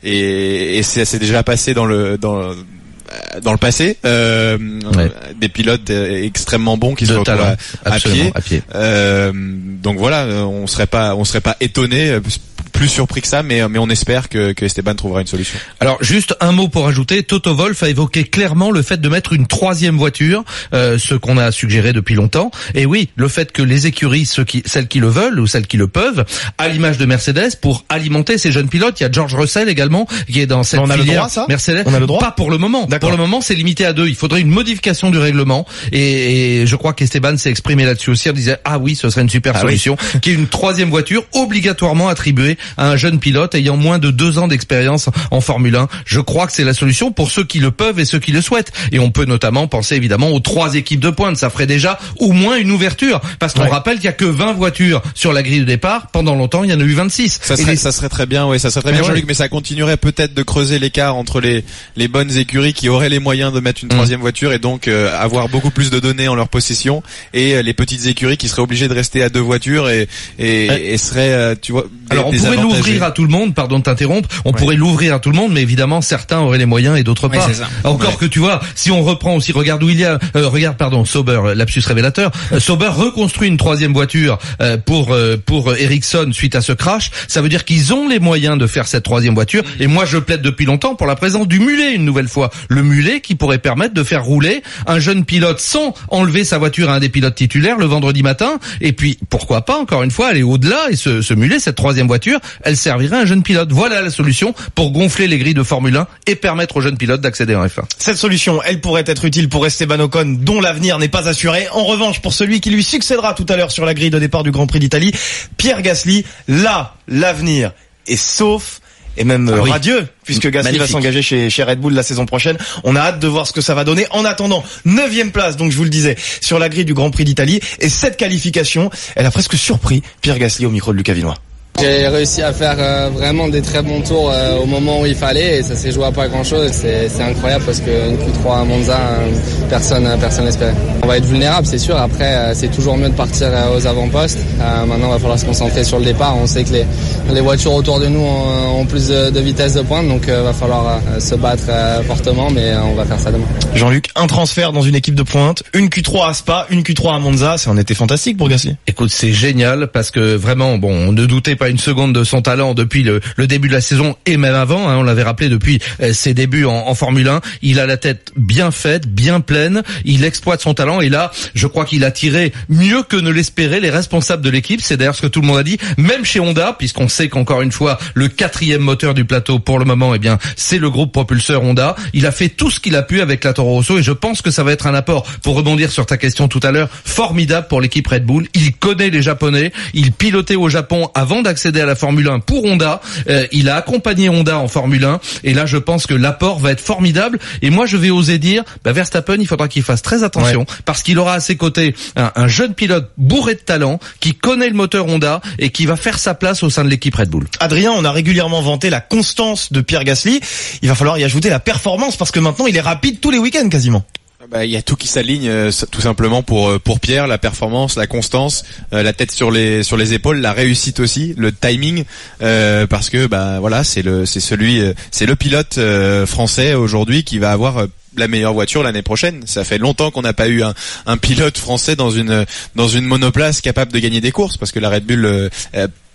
et, et c'est, c'est déjà passé dans le dans dans le passé, euh, ouais. des pilotes extrêmement bons qui de se retrouvent à, à pied. À pied. Euh, donc voilà, on serait pas, on serait pas étonné, plus surpris que ça, mais mais on espère que, que Esteban trouvera une solution. Alors juste un mot pour ajouter, Toto Wolff a évoqué clairement le fait de mettre une troisième voiture, euh, ce qu'on a suggéré depuis longtemps. Et oui, le fait que les écuries, ceux qui, celles qui le veulent ou celles qui le peuvent, à l'image de Mercedes, pour alimenter ces jeunes pilotes. Il y a George Russell également qui est dans cette on a filière. Le droit, ça Mercedes. On a le droit. Pas pour le moment. D'accord. Pour le moment, c'est limité à deux. Il faudrait une modification du règlement. Et, et je crois qu'Esteban s'est exprimé là-dessus aussi. Il disait ah oui, ce serait une super ah solution, oui. Qui est une troisième voiture obligatoirement attribuée à un jeune pilote ayant moins de deux ans d'expérience en Formule un. Je crois que c'est la solution pour ceux qui le peuvent et ceux qui le souhaitent. Et on peut notamment penser évidemment aux trois équipes de pointe. Ça ferait déjà au moins une ouverture. Parce qu'on ouais. rappelle qu'il y a que vingt voitures sur la grille de départ. Pendant longtemps, il y en a eu vingt-six. Ça serait, les... ça serait très bien, oui, ça serait très mais bien, ouais. Jean-Luc, mais ça continuerait peut-être de creuser l'écart entre les, les bonnes écuries qui auraient les moyens de mettre une mmh. troisième voiture et donc euh, avoir beaucoup plus de données en leur possession et euh, les petites écuries qui seraient obligées de rester à deux voitures et, et, ouais. et seraient, euh, tu vois, des, alors on pourrait l'ouvrir à tout le monde, pardon de t'interrompre, on ouais. pourrait l'ouvrir à tout le monde, mais évidemment certains auraient les moyens et d'autres pas. Ouais, c'est ça. Encore ouais. que tu vois, si on reprend aussi, regarde où il y a, euh, regarde pardon, Sauber, lapsus révélateur, euh, Sauber reconstruit une troisième voiture euh, pour euh, pour Ericsson suite à ce crash. Ça veut dire qu'ils ont les moyens de faire cette troisième voiture. Et moi je plaide depuis longtemps pour la présence du mulet une nouvelle fois, le mulet qui pourrait permettre de faire rouler un jeune pilote sans enlever sa voiture à un des pilotes titulaires le vendredi matin. Et puis pourquoi pas encore une fois aller au-delà et ce, ce mulet, cette troisième voiture, elle servirait à un jeune pilote. Voilà la solution pour gonfler les grilles de Formule un et permettre aux jeunes pilotes d'accéder en F un. Cette solution, elle pourrait être utile pour Esteban Ocon, dont l'avenir n'est pas assuré. En revanche, pour celui qui lui succédera tout à l'heure sur la grille de départ du Grand Prix d'Italie, Pierre Gasly, là, l'avenir est sauf et même ah oui. radieux, puisque Gasly Magnifique. va s'engager chez, chez Red Bull la saison prochaine. On a hâte de voir ce que ça va donner. En attendant, neuvième place, donc je vous le disais, sur la grille du Grand Prix d'Italie. Et cette qualification, elle a presque surpris Pierre Gasly au micro de Lucas Vinois. J'ai réussi à faire euh, vraiment des très bons tours euh, au moment où il fallait et ça s'est joué à pas grand chose. C'est, c'est incroyable parce qu'une Q trois à Monza, euh, personne personne n'espérait. On va être vulnérable, c'est sûr. Après, euh, c'est toujours mieux de partir euh, aux avant-postes. Euh, maintenant, il va falloir se concentrer sur le départ. On sait que les, les voitures autour de nous ont, ont plus de, de vitesse de pointe, donc il euh, va falloir euh, se battre euh, fortement, mais euh, on va faire ça demain. Jean-Luc, un transfert dans une équipe de pointe, une Q trois à Spa, une Q trois à Monza, c'est un été fantastique pour Gasly. Écoute, c'est génial parce que vraiment, bon, on ne doutait pas une seconde de son talent depuis le, le début de la saison et même avant, hein, on l'avait rappelé depuis euh, ses débuts en, en Formule un. Il a la tête bien faite, bien pleine, il exploite son talent et là, je crois qu'il a tiré mieux que ne l'espéraient les responsables de l'équipe. C'est d'ailleurs ce que tout le monde a dit, même chez Honda, puisqu'on sait qu'encore une fois, le quatrième moteur du plateau pour le moment, eh bien, c'est le groupe propulseur Honda. Il a fait tout ce qu'il a pu avec la Toro Rosso et je pense que ça va être un apport, pour rebondir sur ta question tout à l'heure, formidable pour l'équipe Red Bull. Il connaît les Japonais, il pilotait au Japon avant d'accéder à la Formule un pour Honda, euh, il a accompagné Honda en Formule un et là je pense que l'apport va être formidable et moi je vais oser dire bah, Verstappen il faudra qu'il fasse très attention ouais. parce qu'il aura à ses côtés un, un jeune pilote bourré de talent qui connaît le moteur Honda et qui va faire sa place au sein de l'équipe Red Bull. Adrien, on a régulièrement vanté la constance de Pierre Gasly, il va falloir y ajouter la performance parce que maintenant il est rapide tous les week-ends quasiment. Bah, il y a tout qui s'aligne euh, tout simplement pour pour Pierre, la performance, la constance, euh, la tête sur les sur les épaules, la réussite aussi, le timing, euh, parce que bah voilà, c'est le c'est celui euh, c'est le pilote euh, français aujourd'hui qui va avoir euh, la meilleure voiture l'année prochaine. Ça fait longtemps qu'on n'a pas eu un, un pilote français dans une dans une monoplace capable de gagner des courses parce que la Red Bull euh,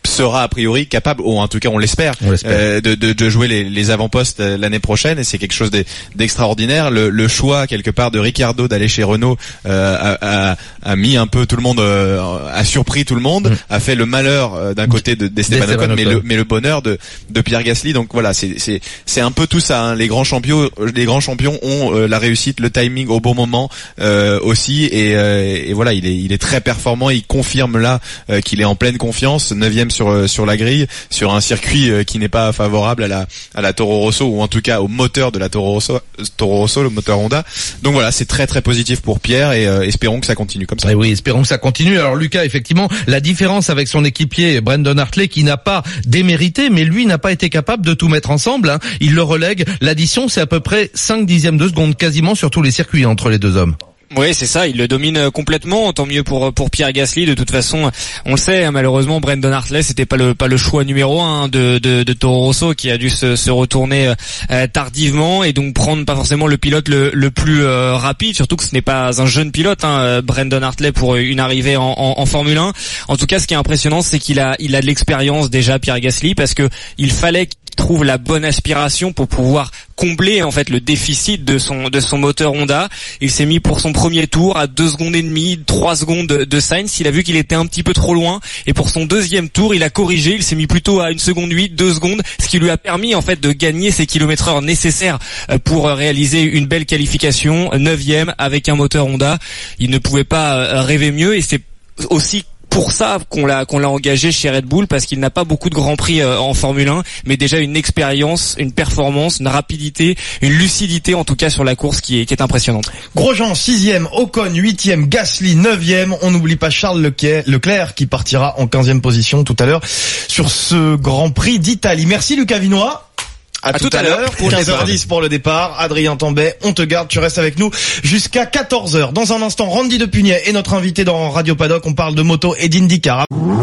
sera a priori capable, ou en tout cas on l'espère, on l'espère. Euh, de, de, de jouer les, les avant-postes l'année prochaine, et c'est quelque chose d'extraordinaire. Le, le choix quelque part de Ricciardo d'aller chez Renault euh, a, a, a mis un peu tout le monde, euh, a surpris tout le monde, mmh. a fait le malheur euh, d'un côté de d'Esteban Ocon, mais le, mais le bonheur de, de Pierre Gasly. Donc voilà, c'est c'est c'est un peu tout ça. Hein. Les grands champions, les grands champions ont euh, la réussite, le timing au bon moment euh, aussi, et, euh, et voilà, il est il est très performant. Il confirme là euh, qu'il est en pleine confiance, neuvième sur sur la grille, sur un circuit euh, qui n'est pas favorable à la à la Toro Rosso, ou en tout cas au moteur de la Toro Rosso, Toro Rosso, le moteur Honda. Donc voilà, c'est très très positif pour Pierre, et euh, espérons que ça continue comme ça. Et oui, espérons que ça continue. Alors Lucas, effectivement, la différence avec son équipier Brendan Hartley, qui n'a pas démérité, mais lui n'a pas été capable de tout mettre ensemble. Hein. Il le relègue. L'addition, c'est à peu près cinq dixièmes de seconde, quasiment sur tous les circuits entre les deux hommes. Oui, c'est ça, il le domine complètement, tant mieux pour pour Pierre Gasly. De toute façon, on le sait, malheureusement Brendan Hartley, c'était pas le pas le choix numéro un de de, de Toro Rosso, qui a dû se, se retourner euh, tardivement, et donc prendre pas forcément le pilote le le plus euh, rapide, surtout que ce n'est pas un jeune pilote, hein, Brendan Hartley, pour une arrivée en, en en Formule un. En tout cas, ce qui est impressionnant, c'est qu'il a il a de l'expérience déjà, Pierre Gasly, parce que il fallait qu'il trouve la bonne aspiration pour pouvoir combler en fait le déficit de son de son moteur Honda. Il s'est mis pour son premier tour à deux secondes et demie, trois secondes de Sainz. Il a vu qu'il était un petit peu trop loin, et pour son deuxième tour, il a corrigé. Il s'est mis plutôt à une seconde huit, deux secondes, ce qui lui a permis en fait de gagner ces kilomètres heure nécessaires pour réaliser une belle qualification, neuvième avec un moteur Honda. Il ne pouvait pas rêver mieux, et c'est aussi pour ça qu'on l'a qu'on l'a engagé chez Red Bull, parce qu'il n'a pas beaucoup de grands prix euh, en Formule un, mais déjà une expérience, une performance, une rapidité, une lucidité en tout cas sur la course qui est qui est impressionnante. Grosjean sixième, Ocon huitième, Gasly neuvième. On n'oublie pas Charles Leclerc qui partira en quinzième position tout à l'heure sur ce Grand Prix d'Italie. Merci Lucas Vinois. À, à tout, tout à l'heure, pour quinze heures dix pour le départ. Adrien Tambay, on te garde, tu restes avec nous jusqu'à quatorze heures. Dans un instant, Randy Depugnet est notre invité dans Radio Paddock. On parle de moto et d'IndyCar.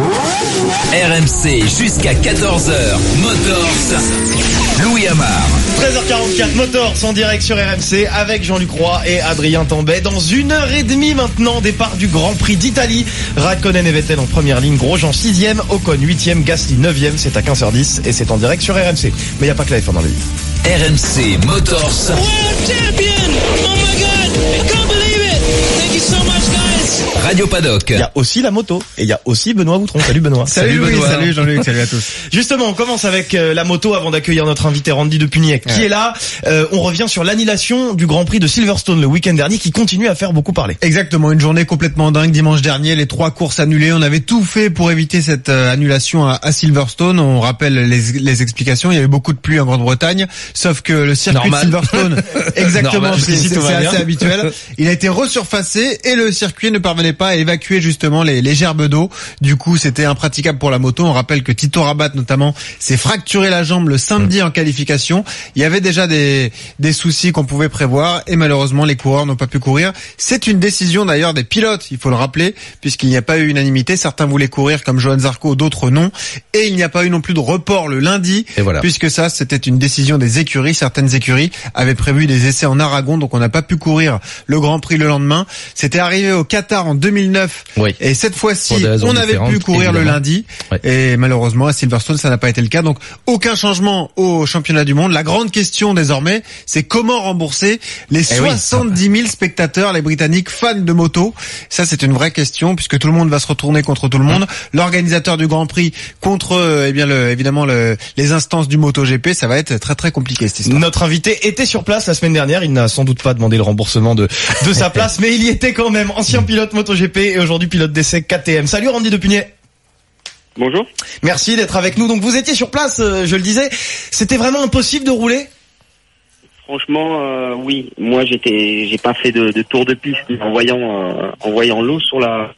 R M C jusqu'à quatorze heures. Motors, Louis Amar. treize heures quarante-quatre, Motors en direct sur R M C avec Jean-Luc Roy et Adrien Tambay. Dans une heure et demie maintenant, départ du Grand Prix d'Italie. Raikkonen et Vettel en première ligne, Grosjean sixième, Ocon huitième, Gasly neuvième. C'est à quinze heures dix et c'est en direct sur R M C. Mais il n'y a pas que la F un dans le livre. R M C Motors. World champion! Oh my God! I can't believe it! Thank you so much, guys! Radio Paddock. Il y a aussi la moto et il y a aussi Benoît Boutron. Salut Benoît. Salut, salut Louis, Benoît. Salut Jean-Luc, salut à tous. Justement, on commence avec euh, la moto avant d'accueillir notre invité Randy Depugnet qui ouais. est là. Euh, on revient sur l'annulation du Grand Prix de Silverstone le week-end dernier qui continue à faire beaucoup parler. Exactement, une journée complètement dingue dimanche dernier, les trois courses annulées. On avait tout fait pour éviter cette euh, annulation à, à Silverstone. On rappelle les, les explications, il y avait beaucoup de pluie en Grande-Bretagne, sauf que le circuit Normal. de Silverstone, exactement, c'est, c'est, c'est assez habituel. Il a été resurfacé et le circuit ne parvenait pas à évacuer justement les, les gerbes d'eau. Du coup, c'était impraticable pour la moto. On rappelle que Tito Rabat notamment s'est fracturé la jambe le samedi en qualification. Il y avait déjà des, des soucis qu'on pouvait prévoir et malheureusement les coureurs n'ont pas pu courir. C'est une décision d'ailleurs des pilotes, il faut le rappeler, puisqu'il n'y a pas eu unanimité. Certains voulaient courir comme Johan Zarco, d'autres non. Et il n'y a pas eu non plus de report le lundi, et voilà. puisque ça c'était une décision des écuries. Certaines écuries avaient prévu des essais en Aragon, donc on n'a pas pu courir le Grand Prix le lendemain. C'était arrivé au Qatar en deux mille neuf oui. et cette fois-ci on avait pu courir évidemment. le lundi ouais. et malheureusement à Silverstone ça n'a pas été le cas, donc aucun changement au championnat du monde. La grande question désormais, c'est comment rembourser les eh soixante-dix mille spectateurs, les Britanniques fans de moto. Ça c'est une vraie question puisque tout le monde va se retourner contre tout le monde. L'organisateur du Grand Prix contre euh, eh bien le, évidemment le, les instances du MotoGP, ça va être très très compliqué cette histoire. Notre invité était sur place la semaine dernière, il n'a sans doute pas demandé le remboursement de de sa place, mais il y était quand même. Ancien pilote MotoGP et aujourd'hui pilote d'essai K T M. Salut Randy Depugnet. Bonjour. Merci d'être avec nous. Donc vous étiez sur place, euh, je le disais. C'était vraiment impossible de rouler ? Franchement, euh, oui. Moi, j'étais, j'ai pas fait de, de tour de piste en voyant, euh, en voyant l'eau sur la.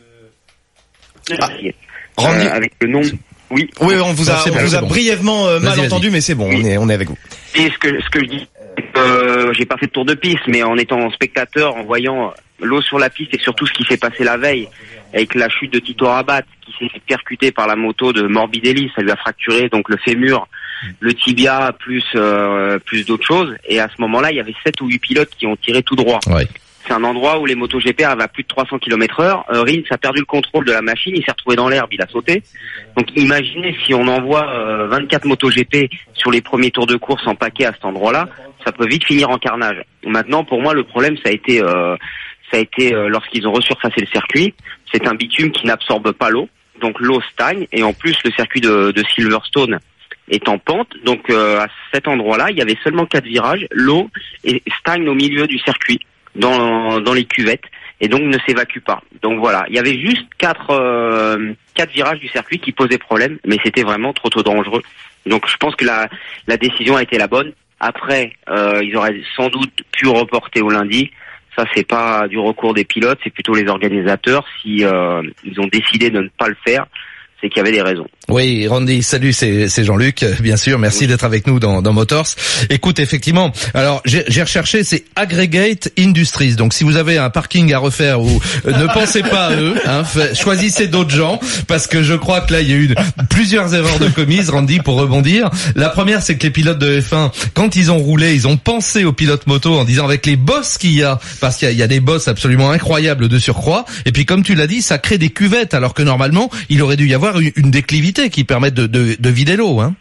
Ah. Randy. Euh, avec le nom. Oui. Oui, on vous a, non, on bon, vous a bon. brièvement euh, mal vas-y. entendu, mais c'est bon. Oui. On est, on est avec vous. Et ce que, ce que je dis, euh, j'ai pas fait de tour de piste, mais en étant spectateur, en voyant l'eau sur la piste et surtout ce qui s'est passé la veille avec la chute de Tito Rabat qui s'est fait percuter par la moto de Morbidelli, ça lui a fracturé donc le fémur, le tibia plus euh, plus d'autres choses, et à ce moment-là il y avait sept ou huit pilotes qui ont tiré tout droit. Ouais. C'est un endroit où les MotoGP arrivent à plus de trois cents kilomètres heure. Euh, Rins a perdu le contrôle de la machine, il s'est retrouvé dans l'herbe, il a sauté. Donc imaginez si on envoie euh, vingt-quatre MotoGP sur les premiers tours de course en paquet à cet endroit-là, ça peut vite finir en carnage. Maintenant, pour moi, le problème, ça a été, euh, ça a été euh, lorsqu'ils ont resurfacé le circuit. C'est un bitume qui n'absorbe pas l'eau, donc l'eau stagne. Et en plus, le circuit de, de Silverstone est en pente. Donc euh, à cet endroit-là, il y avait seulement quatre virages. L'eau est- stagne au milieu du circuit, dans, dans les cuvettes, et donc ne s'évacue pas. Donc voilà, il y avait juste quatre, euh, quatre virages du circuit qui posaient problème, mais c'était vraiment trop trop dangereux. Donc je pense que la, la décision a été la bonne. Après, euh, ils auraient sans doute pu reporter au lundi. Ça, c'est pas du recours des pilotes, c'est plutôt les organisateurs. Si euh, ils ont décidé de ne pas le faire, c'est qu'il y avait des raisons. Oui, Randy, salut, c'est, c'est Jean-Luc, bien sûr, merci oui. d'être avec nous dans, dans Motors. Écoute, effectivement, alors j'ai, j'ai recherché, c'est Aggregate Industries, donc si vous avez un parking à refaire ou euh, ne pensez pas à eux, hein, fait, choisissez d'autres gens, parce que je crois que là il y a eu plusieurs erreurs de commises, Randy, pour rebondir. La première, c'est que les pilotes de F un, quand ils ont roulé, ils ont pensé aux pilotes moto en disant avec les bosses qu'il y a, parce qu'il y a, il y a des bosses absolument incroyables de surcroît, et puis comme tu l'as dit, ça crée des cuvettes, alors que normalement, il aurait dû y avoir une, une déclivité qui permettent de, de, de vider l'eau, hein.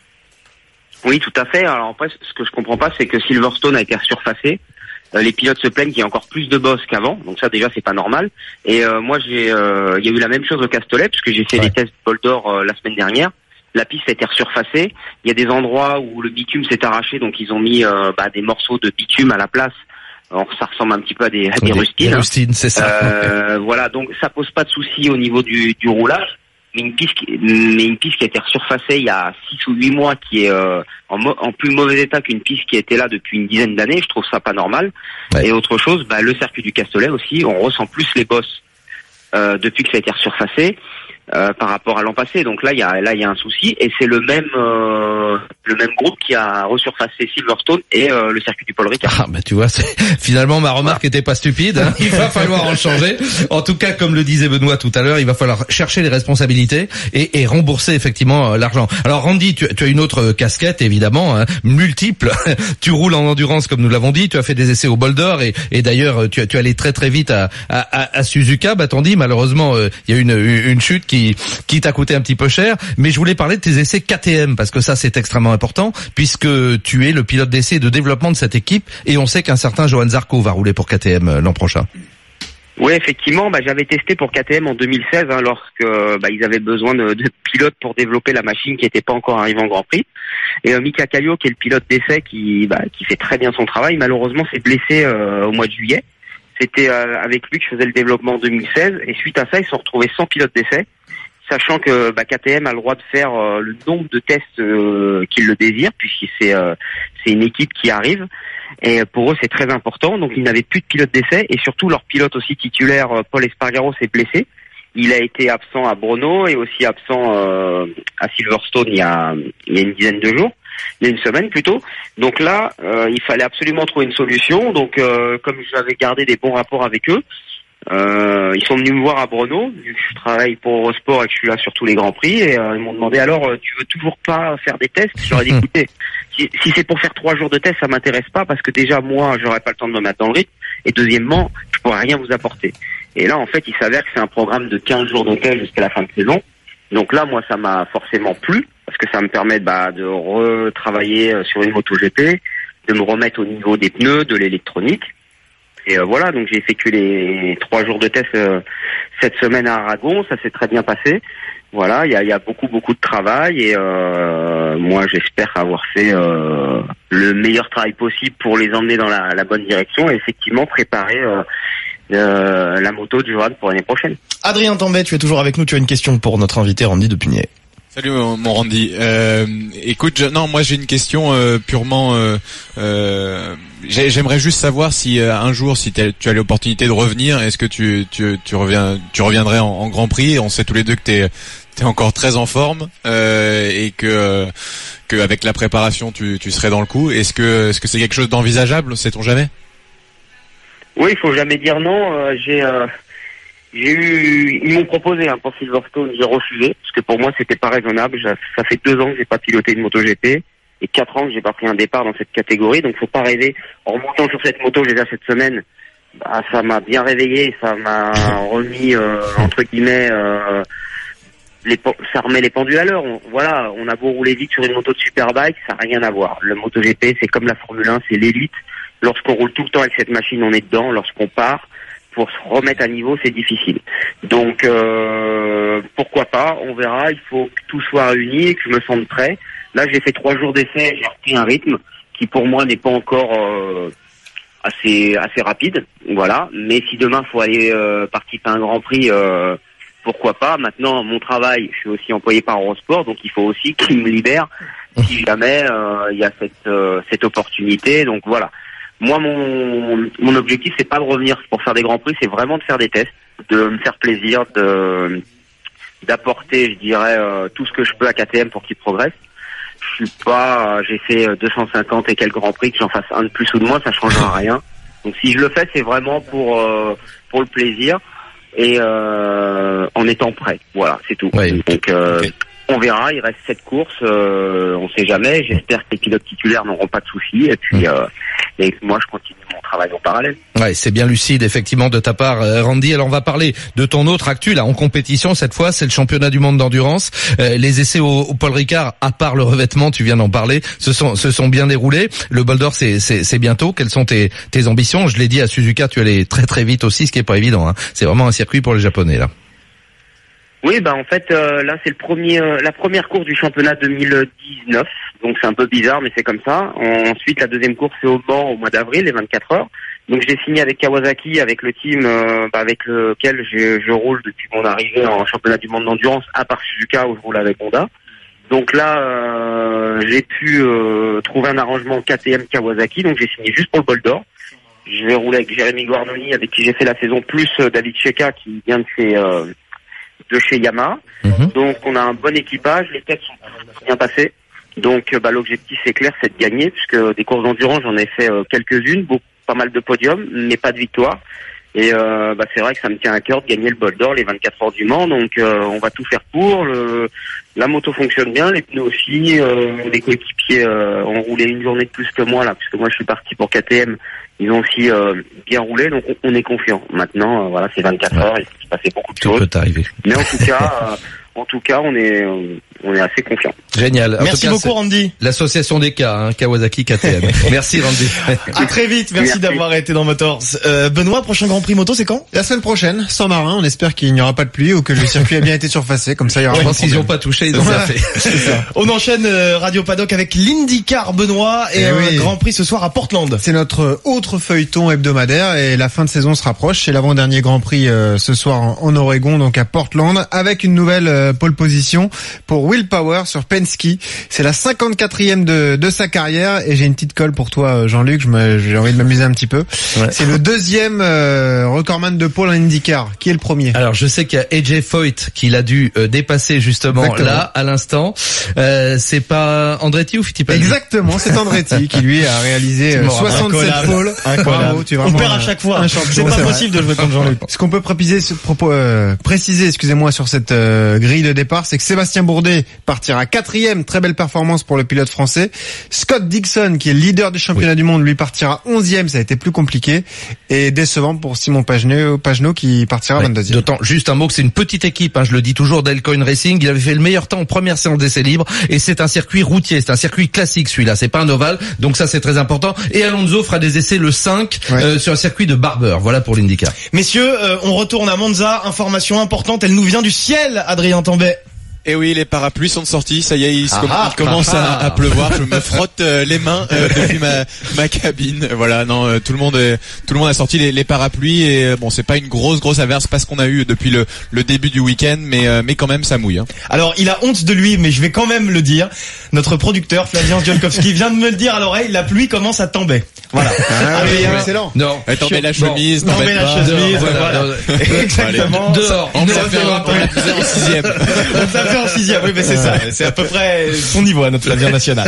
Oui, tout à fait. Alors après, ce que je comprends pas, c'est que Silverstone a été resurfacé. Euh, les pilotes se plaignent qu'il y a encore plus de bosses qu'avant, donc ça déjà c'est pas normal. Et euh, moi j'ai, euh, il y a eu la même chose au Castellet, puisque j'ai fait ouais. les tests Bol d'Or euh, la semaine dernière. La piste a été resurfacée. Il y a des endroits où le bitume s'est arraché, donc ils ont mis euh, bah, des morceaux de bitume à la place. Alors, ça ressemble un petit peu à des, à des, des rustines. Des rustines, c'est ça. Euh, voilà, donc ça pose pas de souci au niveau du, du roulage. Mais une piste, qui, mais une piste qui a été resurfacée il y a six ou huit mois, qui est euh, en, mo- en plus mauvais état qu'une piste qui était là depuis une dizaine d'années, je trouve ça pas normal. Ouais. Et autre chose, bah, le circuit du Castellet aussi, on ressent plus les bosses euh, depuis que ça a été resurfacé euh, par rapport à l'an passé. Donc là, il y a là il y a un souci, et c'est le même euh, le même groupe qui a resurfacé Silverstone et euh, le circuit du Paul Ricard. Ah bah tu vois, c'est... finalement ma remarque était pas stupide, hein. Il va falloir en changer. En tout cas, comme le disait Benoît tout à l'heure, il va falloir chercher les responsabilités et, et rembourser effectivement euh, l'argent. Alors Randy, tu, tu as une autre casquette évidemment, hein, multiple. Tu roules en endurance comme nous l'avons dit, tu as fait des essais au Bol d'Or et, et d'ailleurs tu, tu allé très très vite à, à, à, à Suzuka. Bah t'en dis, malheureusement euh, il y a une, une chute qui, qui t'a coûté un petit peu cher. Mais je voulais parler de tes essais K T M parce que ça c'est extrêmement important puisque tu es le pilote d'essai et de développement de cette équipe et on sait qu'un certain Johan Zarco va rouler pour K T M l'an prochain. Oui, effectivement, bah, j'avais testé pour K T M en deux mille seize, hein, lorsque bah, ils avaient besoin de, de pilotes pour développer la machine qui n'était pas encore arrivée en Grand Prix. Et euh, Mika Kallio, qui est le pilote d'essai, qui, bah, qui fait très bien son travail, malheureusement s'est blessé euh, au mois de juillet. C'était euh, avec lui que je faisais le développement en deux mille seize, et suite à ça, ils se sont retrouvés sans pilote d'essai, sachant que bah, K T M a le droit de faire euh, le nombre de tests euh, qu'il le désire, puisque c'est euh, c'est une équipe qui arrive. Et pour eux, c'est très important. Donc, ils n'avaient plus de pilote d'essai. Et surtout, leur pilote aussi titulaire, Paul Espargaro, s'est blessé. Il a été absent à Brno et aussi absent euh, à Silverstone il y, a, il y a une dizaine de jours. Il y a une semaine plutôt. Donc là, euh, il fallait absolument trouver une solution. Donc, euh, comme j'avais gardé des bons rapports avec eux, euh, ils sont venus me voir à Brno, vu que je travaille pour Eurosport et que je suis là sur tous les Grands Prix. Et euh, ils m'ont demandé, alors, euh, tu veux toujours pas faire des tests? Je leur ai dit, écoutez, Si, si c'est pour faire trois jours de test, ça m'intéresse pas parce que déjà moi, j'aurais pas le temps de me mettre dans le rythme. Et deuxièmement, je pourrais rien vous apporter. Et là, en fait, il s'avère que c'est un programme de quinze jours de test jusqu'à la fin de saison. Donc là, moi, ça m'a forcément plu parce que ça me permet bah, de retravailler sur une MotoGP, de me remettre au niveau des pneus, de l'électronique. Et euh, voilà, donc j'ai effectué les trois jours de test euh, cette semaine à Aragon. Ça s'est très bien passé. Voilà, il y a, y a beaucoup beaucoup de travail et euh, moi j'espère avoir fait euh, le meilleur travail possible pour les emmener dans la, la bonne direction et effectivement préparer euh, euh, la moto de Johan pour l'année prochaine. Adrien Tambay, tu es toujours avec nous, tu as une question pour notre invité Randy de Punier. Salut mon Randy. Euh, écoute, je, non, moi j'ai une question euh, purement. Euh, euh, j'aimerais juste savoir si euh, un jour, si tu as l'opportunité de revenir, est-ce que tu tu tu reviens, tu reviendrais en, en Grand Prix? On sait tous les deux que t'es t'es encore très en forme euh, et que euh, que avec la préparation, tu tu serais dans le coup. Est-ce que est-ce que c'est quelque chose d'envisageable? Sait-on jamais? Oui, il faut jamais dire non. Euh, j'ai euh... J'ai eu, ils m'ont proposé hein, pour Silverstone, j'ai refusé parce que pour moi c'était pas raisonnable. Ça fait deux ans que j'ai pas piloté une MotoGP et quatre ans que j'ai pas pris un départ dans cette catégorie. Donc faut pas rêver. En remontant sur cette moto déjà cette semaine, bah, ça m'a bien réveillé, ça m'a remis euh, entre guillemets, euh, les, ça remet les pendules à l'heure. On, voilà, on a beau rouler vite sur une moto de superbike, ça n'a rien à voir. Le MotoGP, c'est comme la Formule un, c'est l'élite. Lorsqu'on roule tout le temps avec cette machine, on est dedans. Lorsqu'on part, pour se remettre à niveau, c'est difficile. Donc, euh, pourquoi pas, on verra. Il faut que tout soit réuni et que je me sente prêt. Là, j'ai fait trois jours d'essai, j'ai repris un rythme qui, pour moi, n'est pas encore euh, assez assez rapide. Voilà. Mais si demain, faut aller euh, participer à un Grand Prix, euh, pourquoi pas. Maintenant, mon travail, je suis aussi employé par Eurosport, donc il faut aussi qu'il me libère si jamais euh, il y a cette euh, cette opportunité. Donc voilà. Moi, mon mon objectif, c'est pas de revenir pour faire des grands prix, c'est vraiment de faire des tests, de me faire plaisir, de d'apporter, je dirais, euh, tout ce que je peux à K T M pour qu'il progresse. Je suis pas, euh, j'ai fait deux cent cinquante et quelques grands prix, que j'en fasse un de plus ou de moins, ça changera rien. Donc si je le fais, c'est vraiment pour euh, pour le plaisir et euh, en étant prêt. Voilà, c'est tout. Oui. Donc euh, okay. On verra, il reste sept courses, euh, on sait jamais. J'espère que les pilotes titulaires n'auront pas de soucis. Et puis, euh, et moi, je continue mon travail en parallèle. Ouais, c'est bien lucide, effectivement, de ta part, Randy. Alors, on va parler de ton autre actu, là, en compétition. Cette fois, c'est le championnat du monde d'endurance. Euh, les essais au, au Paul Ricard, à part le revêtement, tu viens d'en parler, se sont, se sont bien déroulés. Le Bol d'Or, c'est, c'est, c'est bientôt. Quelles sont tes, tes ambitions? Je l'ai dit à Suzuka, tu allais très très vite aussi, ce qui est pas évident, hein. C'est vraiment un circuit pour les Japonais, là. Oui, bah en fait euh, là c'est le premier, euh, la première course du championnat deux mille dix-neuf, donc c'est un peu bizarre mais c'est comme ça. Ensuite la deuxième course c'est au Mans au mois d'avril, les vingt-quatre heures. Donc j'ai signé avec Kawasaki, avec le team euh, bah, avec lequel je, je roule depuis mon arrivée en championnat du monde d'endurance, à part Suzuka où je roule avec Honda. Donc là euh, j'ai pu euh, trouver un arrangement K T M Kawasaki, donc j'ai signé juste pour le Bol d'Or. Je vais rouler avec Jérémy Guarnoni, avec qui j'ai fait la saison, plus euh, David Cheka qui vient de chez euh, de chez Yamaha. Mm-hmm. Donc on a un bon équipage, les tests sont bien passés. Donc bah, l'objectif c'est clair, c'est de gagner, puisque des courses d'endurance j'en ai fait euh, quelques-unes, beaucoup, pas mal de podiums, mais pas de victoire. Et euh, bah, c'est vrai que ça me tient à cœur de gagner le Bol d'Or, les vingt-quatre heures du Mans. Donc euh, on va tout faire pour. Le, la moto fonctionne bien, les pneus aussi. Euh, les coéquipiers euh, ont roulé une journée de plus que moi là, puisque moi je suis parti pour K T M. Ils ont aussi euh, bien roulé, donc on, on est confiant. Maintenant, euh, voilà, c'est vingt-quatre heures, il s'est passé beaucoup de tout choses. Peut arriver. Mais en tout cas, euh, en tout cas, on est, on est assez confiant. Génial. En merci cas, beaucoup, Randy. L'association des cas, hein, Kawasaki K T M. Merci, Randy. À très vite. Merci, merci. d'avoir été dans Motors. Euh, Benoît, prochain Grand Prix moto, c'est quand? La semaine prochaine, sans marin. On espère qu'il n'y aura pas de pluie ou que le circuit a bien été surfacé. Comme ça, il y aura ouais, pas de problème. S'ils n'ont pas touché, ils ont bien fait. On enchaîne euh, Radio Paddock avec l'IndyCar, Benoît, et, et un oui. Grand Prix ce soir à Portland. C'est notre autre feuilleton hebdomadaire et la fin de saison se rapproche. C'est l'avant-dernier Grand Prix euh, ce soir en, en Oregon, donc à Portland, avec une nouvelle euh, pole position pour Will Power sur Penske. C'est la cinquante-quatrième de, de sa carrière et j'ai une petite colle pour toi, Jean-Luc. Je me, j'ai envie de m'amuser un petit peu. Ouais. C'est le deuxième euh, recordman de pole en IndyCar. Qui est le premier? Alors je sais qu'il y a A J Foyt qui l'a dû euh, dépasser justement Exactement. là à l'instant. Euh, c'est pas Andretti ou Fittipaldi? Exactement, c'est Andretti qui lui a réalisé euh, soixante-sept poles. Bravo, tu es vraiment on perd à chaque fois. Un champion. C'est pas possible de jouer contre Jean-Luc. Ce qu'on peut préciser, euh, préciser, excusez-moi, sur cette euh, grille de départ, c'est que Sébastien Bourdet partira quatrième, très belle performance pour le pilote français. Scott Dixon, qui est leader du championnat oui. du monde, lui partira onzième, ça a été plus compliqué. Et décevant pour Simon Pagenaud, Pagenaud qui partira oui. vingt-deuxième. D'autant, juste un mot, que c'est une petite équipe, hein, je le dis toujours, d'Elcoin Racing. Il avait fait le meilleur temps en première séance d'essai libre. Et c'est un circuit routier, c'est un circuit classique celui-là, c'est pas un ovale. Donc ça, c'est très important. Et Alonso fera des essais le cinq ouais. euh, sur un circuit de Barber. Voilà pour l'IndyCar. Messieurs, euh, on retourne à Monza. Information importante, elle nous vient du ciel, Adrien Tambay. Et oui, les parapluies sont sortis, ça y est, il, ah, com- il commence ah, à, à pleuvoir. Je me frotte euh, les mains euh, depuis ma, ma cabine. Voilà, non, euh, tout le monde, est, tout le monde a sorti les, les parapluies et euh, bon, c'est pas une grosse grosse averse, pas ce qu'on a eu depuis le, le début du week-end, mais euh, mais quand même ça mouille. Hein. Alors, il a honte de lui, mais je vais quand même le dire. Notre producteur Flavien Djonkowski vient de me le dire à l'oreille. La pluie commence à tomber. Voilà. Ah, oui, oui, excellent. Non, attendez la chemise, non, mais la chemise, voilà. Exactement. Dehors. On l'a fait en sixième. En sixième, oui, mais c'est ça, c'est à peu près son niveau à notre Flavien national.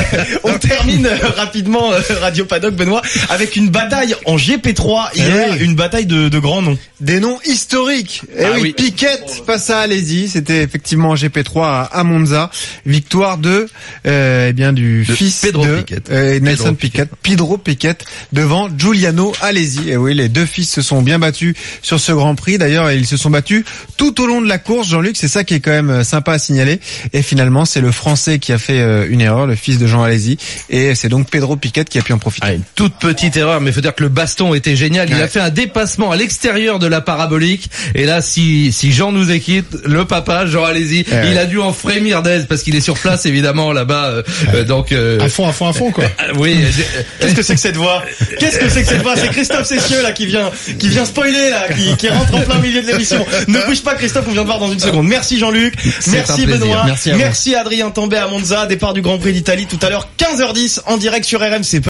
On termine rapidement Radio Paddock, Benoît, avec une bataille en G P trois hier, oui. une bataille de, de grands noms. des noms historiques. Et Ah oui, oui. Piquet face à Alesi, c'était effectivement en G P trois à Monza, victoire de euh, eh bien du De fils Pedro de Piquet. euh, Nelson Pedro Piquet, Pedro Piquet devant Giuliano Alesi. Et oui, les deux fils se sont bien battus sur ce Grand Prix. D'ailleurs, ils se sont battus tout au long de la course, Jean-Luc, c'est ça qui est quand même sympa à signaler. Et finalement, c'est le Français qui a fait euh, une erreur, le fils de Jean Alesi, et c'est donc Pedro Piquet qui a pu en profiter. Ah, une toute petite erreur, mais il faut dire que le baston était génial. Il Ouais. a fait un dépassement à l'extérieur de la parabolique. Et là, si si Jean nous écoute, le papa, Jean Alesi, Ouais. il a dû en frémir d'aise parce qu'il est sur place évidemment là-bas. Euh, euh, donc euh, À fond, à fond, à fond, quoi. euh, oui. euh, Qu'est-ce que c'est que cette voix? Qu'est-ce que c'est que cette voix? C'est Christophe Cessieux là qui vient, qui vient spoiler là, qui, qui rentre en plein milieu de l'émission. Ne bouge pas Christophe, on vient de voir dans une seconde. Merci Jean-Luc, C'est merci un plaisir. Benoît, Merci à vous. merci Adrien Tambay à Monza, départ du Grand Prix d'Italie tout à l'heure quinze heures dix en direct sur R M C.